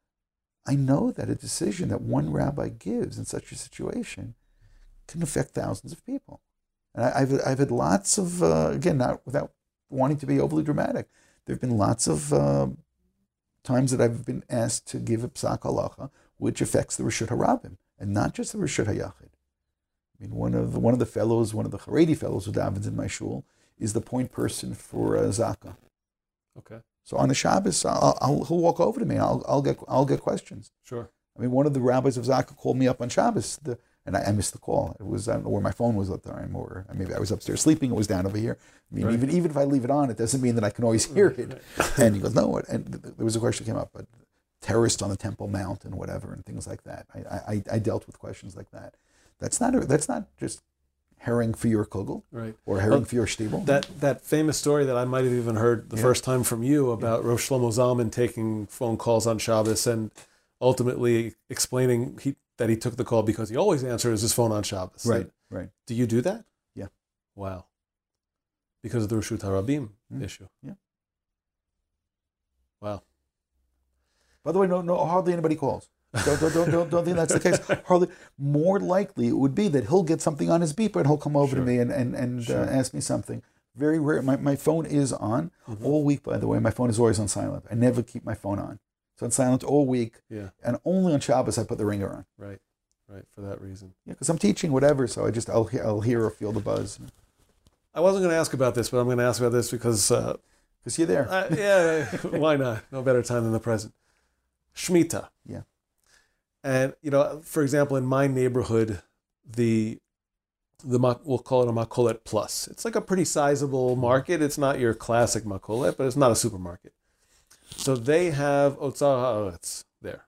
I know that a decision that one rabbi gives in such a situation can affect thousands of people. And I, I've, I've had lots of, uh, again, not without wanting to be overly dramatic, there have been lots of uh, times that I've been asked to give a psak halacha, which affects the Rishut HaRabim, and not just the Rishut HaYachid. I mean, one of the, one of the fellows, one of the Haredi fellows who davens in my shul, is the point person for uh, Zaka. Okay. So on the Shabbos, I'll, I'll, he'll walk over to me, and I'll, I'll get I'll get questions. Sure. I mean, one of the rabbis of Zaka called me up on Shabbos, the, and I, I missed the call. It was, I don't know where my phone was at the time, or maybe I was upstairs sleeping, it was down over here. I mean, right. even even if I leave it on, it doesn't mean that I can always hear it. Right. And he goes, no, what? And there was a question that came up, but terrorists on the Temple Mount and whatever, and things like that. I, I, I dealt with questions like that. That's not a, that's not just herring for your kugel, right, or herring well, for your stiebel. That that famous story that I might have even heard the yeah. first time from you about yeah. Rosh Shlomo Zalman taking phone calls on Shabbos and ultimately explaining he, that he took the call because he always answers his phone on Shabbos. Right, right. Do you do that? Yeah. Wow. Because of the Reshut HaRabim mm. issue. Yeah. Wow. By the way, no, no, hardly anybody calls. Don't, don't, don't, don't, don't think that's the case. Hardly. More likely, it would be that he'll get something on his beeper and he'll come over sure. to me and and, and sure. uh, ask me something. Very rare. My my phone is on mm-hmm. all week. By the way, my phone is always on silent. I never keep my phone on. So it's silent all week. Yeah. And only on Shabbos I put the ringer on. Right. Right. For that reason. Yeah, because I'm teaching whatever. So I just I'll I'll hear or feel the buzz. I wasn't going to ask about this, but I'm going to ask about this because because uh, you're there. uh, yeah. Why not? No better time than the present. Shemitah. Yeah. And, you know, for example, in my neighborhood, the, the we'll call it a Makolet Plus. It's like a pretty sizable market. It's not your classic Makolet, but it's not a supermarket. So they have Otzar Haaretz there.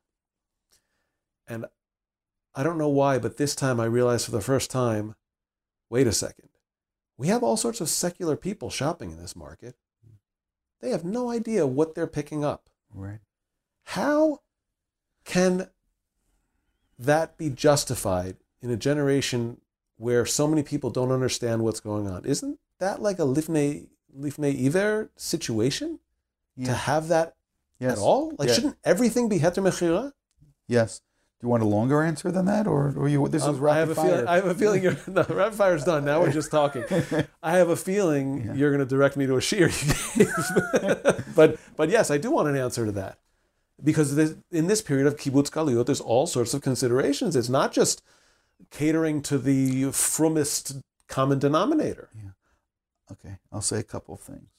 And I don't know why, but this time I realized for the first time, wait a second. We have all sorts of secular people shopping in this market. They have no idea what they're picking up. Right. How can that be justified in a generation where so many people don't understand what's going on? Isn't that like a Lifnei Lifnei Iver situation? Yeah. To have that yes. at all? Like, yeah. shouldn't everything be Heter Mechira? Yes. Do you want a longer answer than that, or, or you? This um, is rapid I have a fire. Feeling, I have a feeling. You're, no, rapid fire's done. Now we're just talking. I have a feeling yeah. you're going to direct me to a shiur you gave. but but yes, I do want an answer to that. Because this, in this period of kibbutz galuyot, there's all sorts of considerations. It's not just catering to the frummest common denominator. Yeah. Okay, I'll say a couple of things.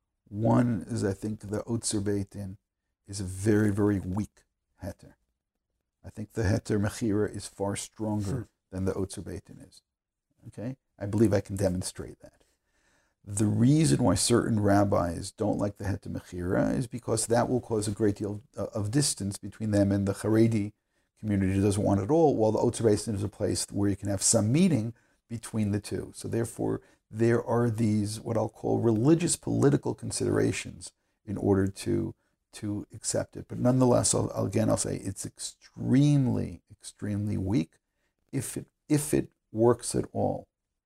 One is I think the Otzer Beit Din is a very, very weak heter. I think the heter mechira is far stronger hmm. than the Otzer Beit Din is. Okay? I believe I can demonstrate that. The reason why certain rabbis don't like the heter mechira is because that will cause a great deal of distance between them and the Haredi community who doesn't want it all, while the Otzer Beit Din is a place where you can have some meeting between the two. So therefore, there are these, what I'll call religious political considerations in order to, to accept it. But nonetheless, I'll, again, I'll say it's extremely, extremely weak if it, if it works at all.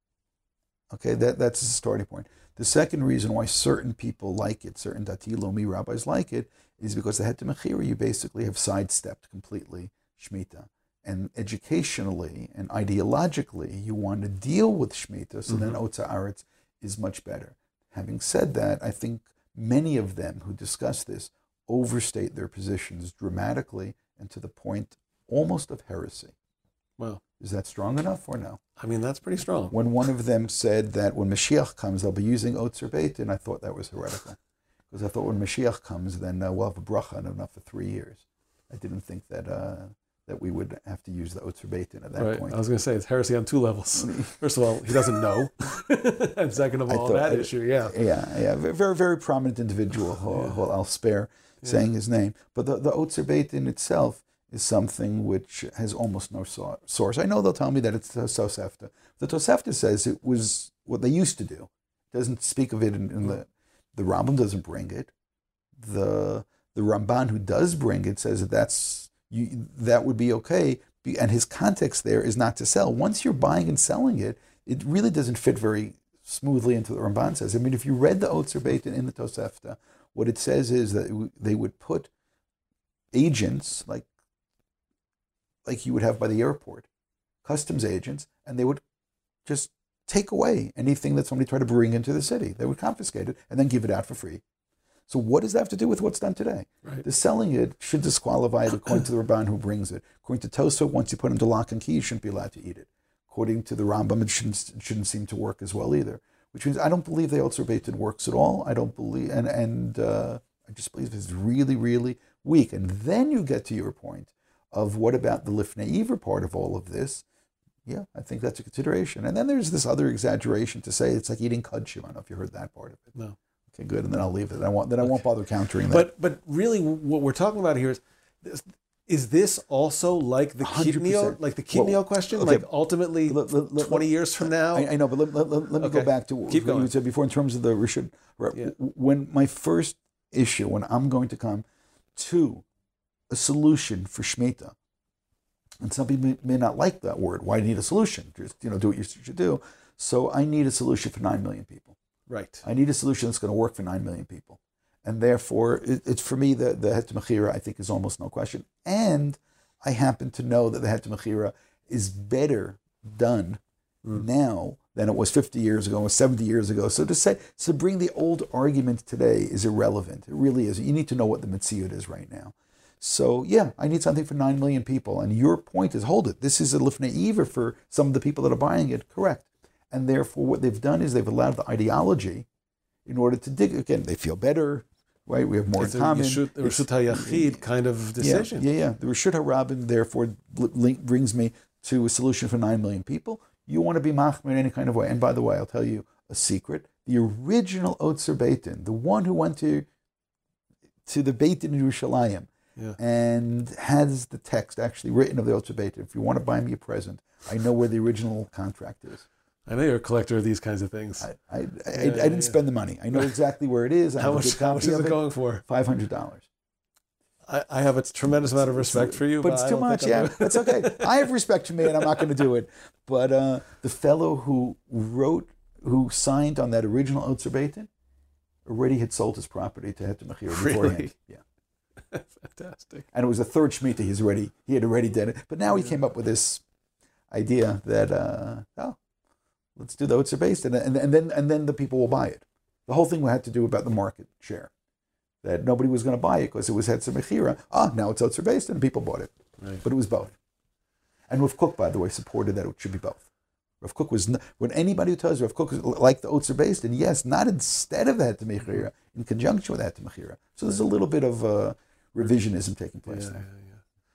Okay, that, that's the starting point. The second reason why certain people like it, certain Dati Lomi rabbis like it, is because the heter mechira, you basically have sidestepped completely Shemitah. And educationally and ideologically, you want to deal with Shemitah, so mm-hmm. then Otzar Haaretz is much better. Having said that, I think many of them who discuss this overstate their positions dramatically and to the point almost of heresy. Wow. Is that strong enough or no? I mean, that's pretty strong. When one of them said that when Mashiach comes, they'll be using Otzer Beit Din, I thought that was heretical. Because I thought when Mashiach comes, then uh, we'll have a bracha and enough for three years. I didn't think that uh, that we would have to use the Otzer Beit Din at that right. point. I was going to say, it's heresy on two levels. First of all, he doesn't know. And second of all, that I, issue, yeah. Yeah, yeah. Very, very prominent individual who, yeah. who I'll spare yeah. saying his name. But the, the Otzer Beit Din itself is something which has almost no source. I know they'll tell me that it's the Tosefta. The Tosefta says it was what they used to do. It doesn't speak of it in, in the... The Rambam doesn't bring it. The the Ramban who does bring it says that that's, you, that would be okay. And his context there is not to sell. Once you're buying and selling it, it really doesn't fit very smoothly into what the Ramban says. I mean, if you read the Otzer Beit Din in the Tosefta, what it says is that they would put agents, like like you would have by the airport, customs agents, and they would just take away anything that somebody tried to bring into the city. They would confiscate it and then give it out for free. So what does that have to do with what's done today? Right. The selling it should disqualify it according to the Ramban who brings it. According to Tosfot, once you put into lock and key, you shouldn't be allowed to eat it. According to the Rambam, it shouldn't, it shouldn't seem to work as well either. Which means I don't believe the Otzer Beit Din works at all. I don't believe, and, and uh, I just believe it's really, really weak. And then you get to your point of what about the Lifnei Iver part of all of this? Yeah, I think that's a consideration. And then there's this other exaggeration to say it's like eating kudshim. I don't know if you heard that part of it. No. Okay, good. And then I'll leave it. I won't. Then I won't bother countering that. But but really, what we're talking about here is this, Is this also like the one hundred percent. Kitnio, like the Kitnio Well, question? okay. Like ultimately, Let- let- let- twenty years from now? I, I know, but let, let, let, let me Okay. go back to what Keep you going. said before in terms of the Rishon. Yeah. When my first issue, when I'm going to come to a solution for Shemitah, and some people may, may not like that word. Why do you need a solution? Just, you know, do what you should do. So I need a solution for nine million people. Right. I need a solution that's going to work for nine million people. And therefore, it, it's for me, the, the Het Mechira, I think, is almost no question. And I happen to know that the Het Mechira is better done mm. now than it was fifty years ago or seventy years ago. So to say, to bring the old argument today is irrelevant. It really is. You need to know what the Metziut is right now. So yeah, I need something for nine million people. And your point is, hold it. This is a Lifnei Eva for some of the people that are buying it. Correct. And therefore, what they've done is they've allowed the ideology in order to dig. Again, they feel better, right? We have more It's in a common. Rishut, the Rishut HaYachid kind of decision. Yeah, yeah, yeah. The Rishut HaRabim, therefore, link, brings me to a solution for nine million people. You want to be machmir in any kind of way. And by the way, I'll tell you a secret. The original Otzer Beitin, the one who went to, to the Beit in Yerushalayim, yeah. and has the text actually written of the Otzer Beitin. If you want to buy me a present, I know where the original contract is. I know you're a collector of these kinds of things. I I, I, yeah, I didn't yeah. spend the money. I know exactly where it is. I how much, how much is it going for? Five hundred dollars. I, I have a tremendous amount of respect for you, but, but it's I too don't much. think Yeah, I'm that's okay. I have respect for me, and I'm not going to do it. But uh, the fellow who wrote, who signed on that original Otzer Beitin, already had sold his property to Het Mechira beforehand. Really? Yeah. Fantastic. And it was the third Shemitah he's already he had already done it. But now he yeah. came up with this idea that uh, oh, let's do the Otzer Beitin, and, and then and then the people will buy it. The whole thing had to do about the market share, that nobody was going to buy it because it was Het Mechira. Ah, now it's Otzer Beitin, and people bought it. Right. But it was both. And Rav Kook, by the way, supported that it should be both. Rav Kook was, when anybody who tells you Rav Kook is like the Otzer Beitin, yes, not instead of the Het Mechira, in conjunction with the Het Mechira. So there's a little bit of uh, revisionism taking place yeah, there. Yeah,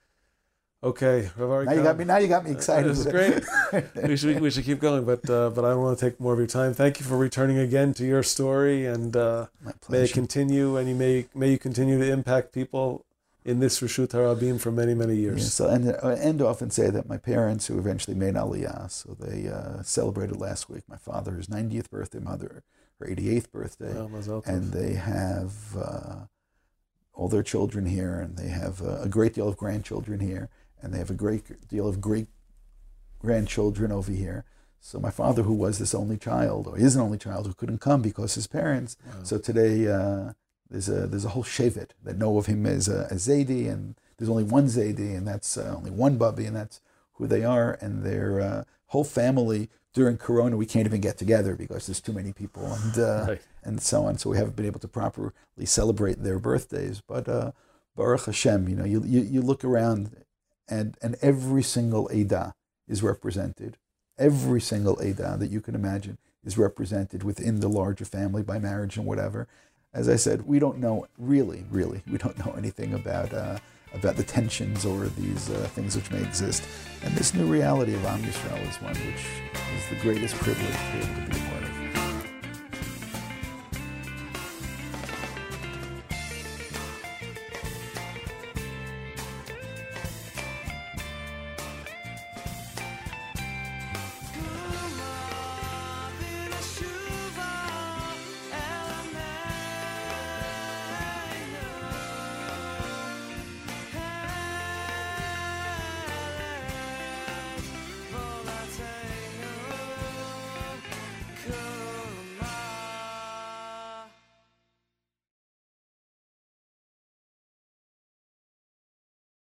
yeah. Okay, Rav Aryeh now you got me. Now you got me excited. Uh, this is great. we should we should keep going, but uh, but I don't want to take more of your time. Thank you for returning again to your story, and uh, may it continue, and you may may you continue to impact people in this Rishut HaRabim for many many years. Yeah, so and I end often say that my parents, who eventually made Aliyah, so they uh, celebrated last week. My father, his ninetieth birthday, mother, her eighty-eighth birthday, well, and they have uh, all their children here, and they have uh, a great deal of grandchildren here. And they have a great deal of great-grandchildren over here. So my father, who was this only child, or is an only child, who couldn't come because his parents. Wow. So today uh, there's a there's a whole shevet that know of him as a, a Zaidi, and there's only one Zaidi, and that's uh, only one Bubby, and that's who they are. And their uh, whole family, during Corona, we can't even get together because there's too many people, and uh, right. and so on. So we haven't been able to properly celebrate their birthdays. But uh, Baruch Hashem, you know, you you, you look around. And and every single Eidah is represented. Every single Eidah that you can imagine is represented within the larger family by marriage and whatever. As I said, we don't know, really, really, we don't know anything about uh, about the tensions or these uh, things which may exist. And this new reality of Am Yisrael is one which is the greatest privilege to be able to be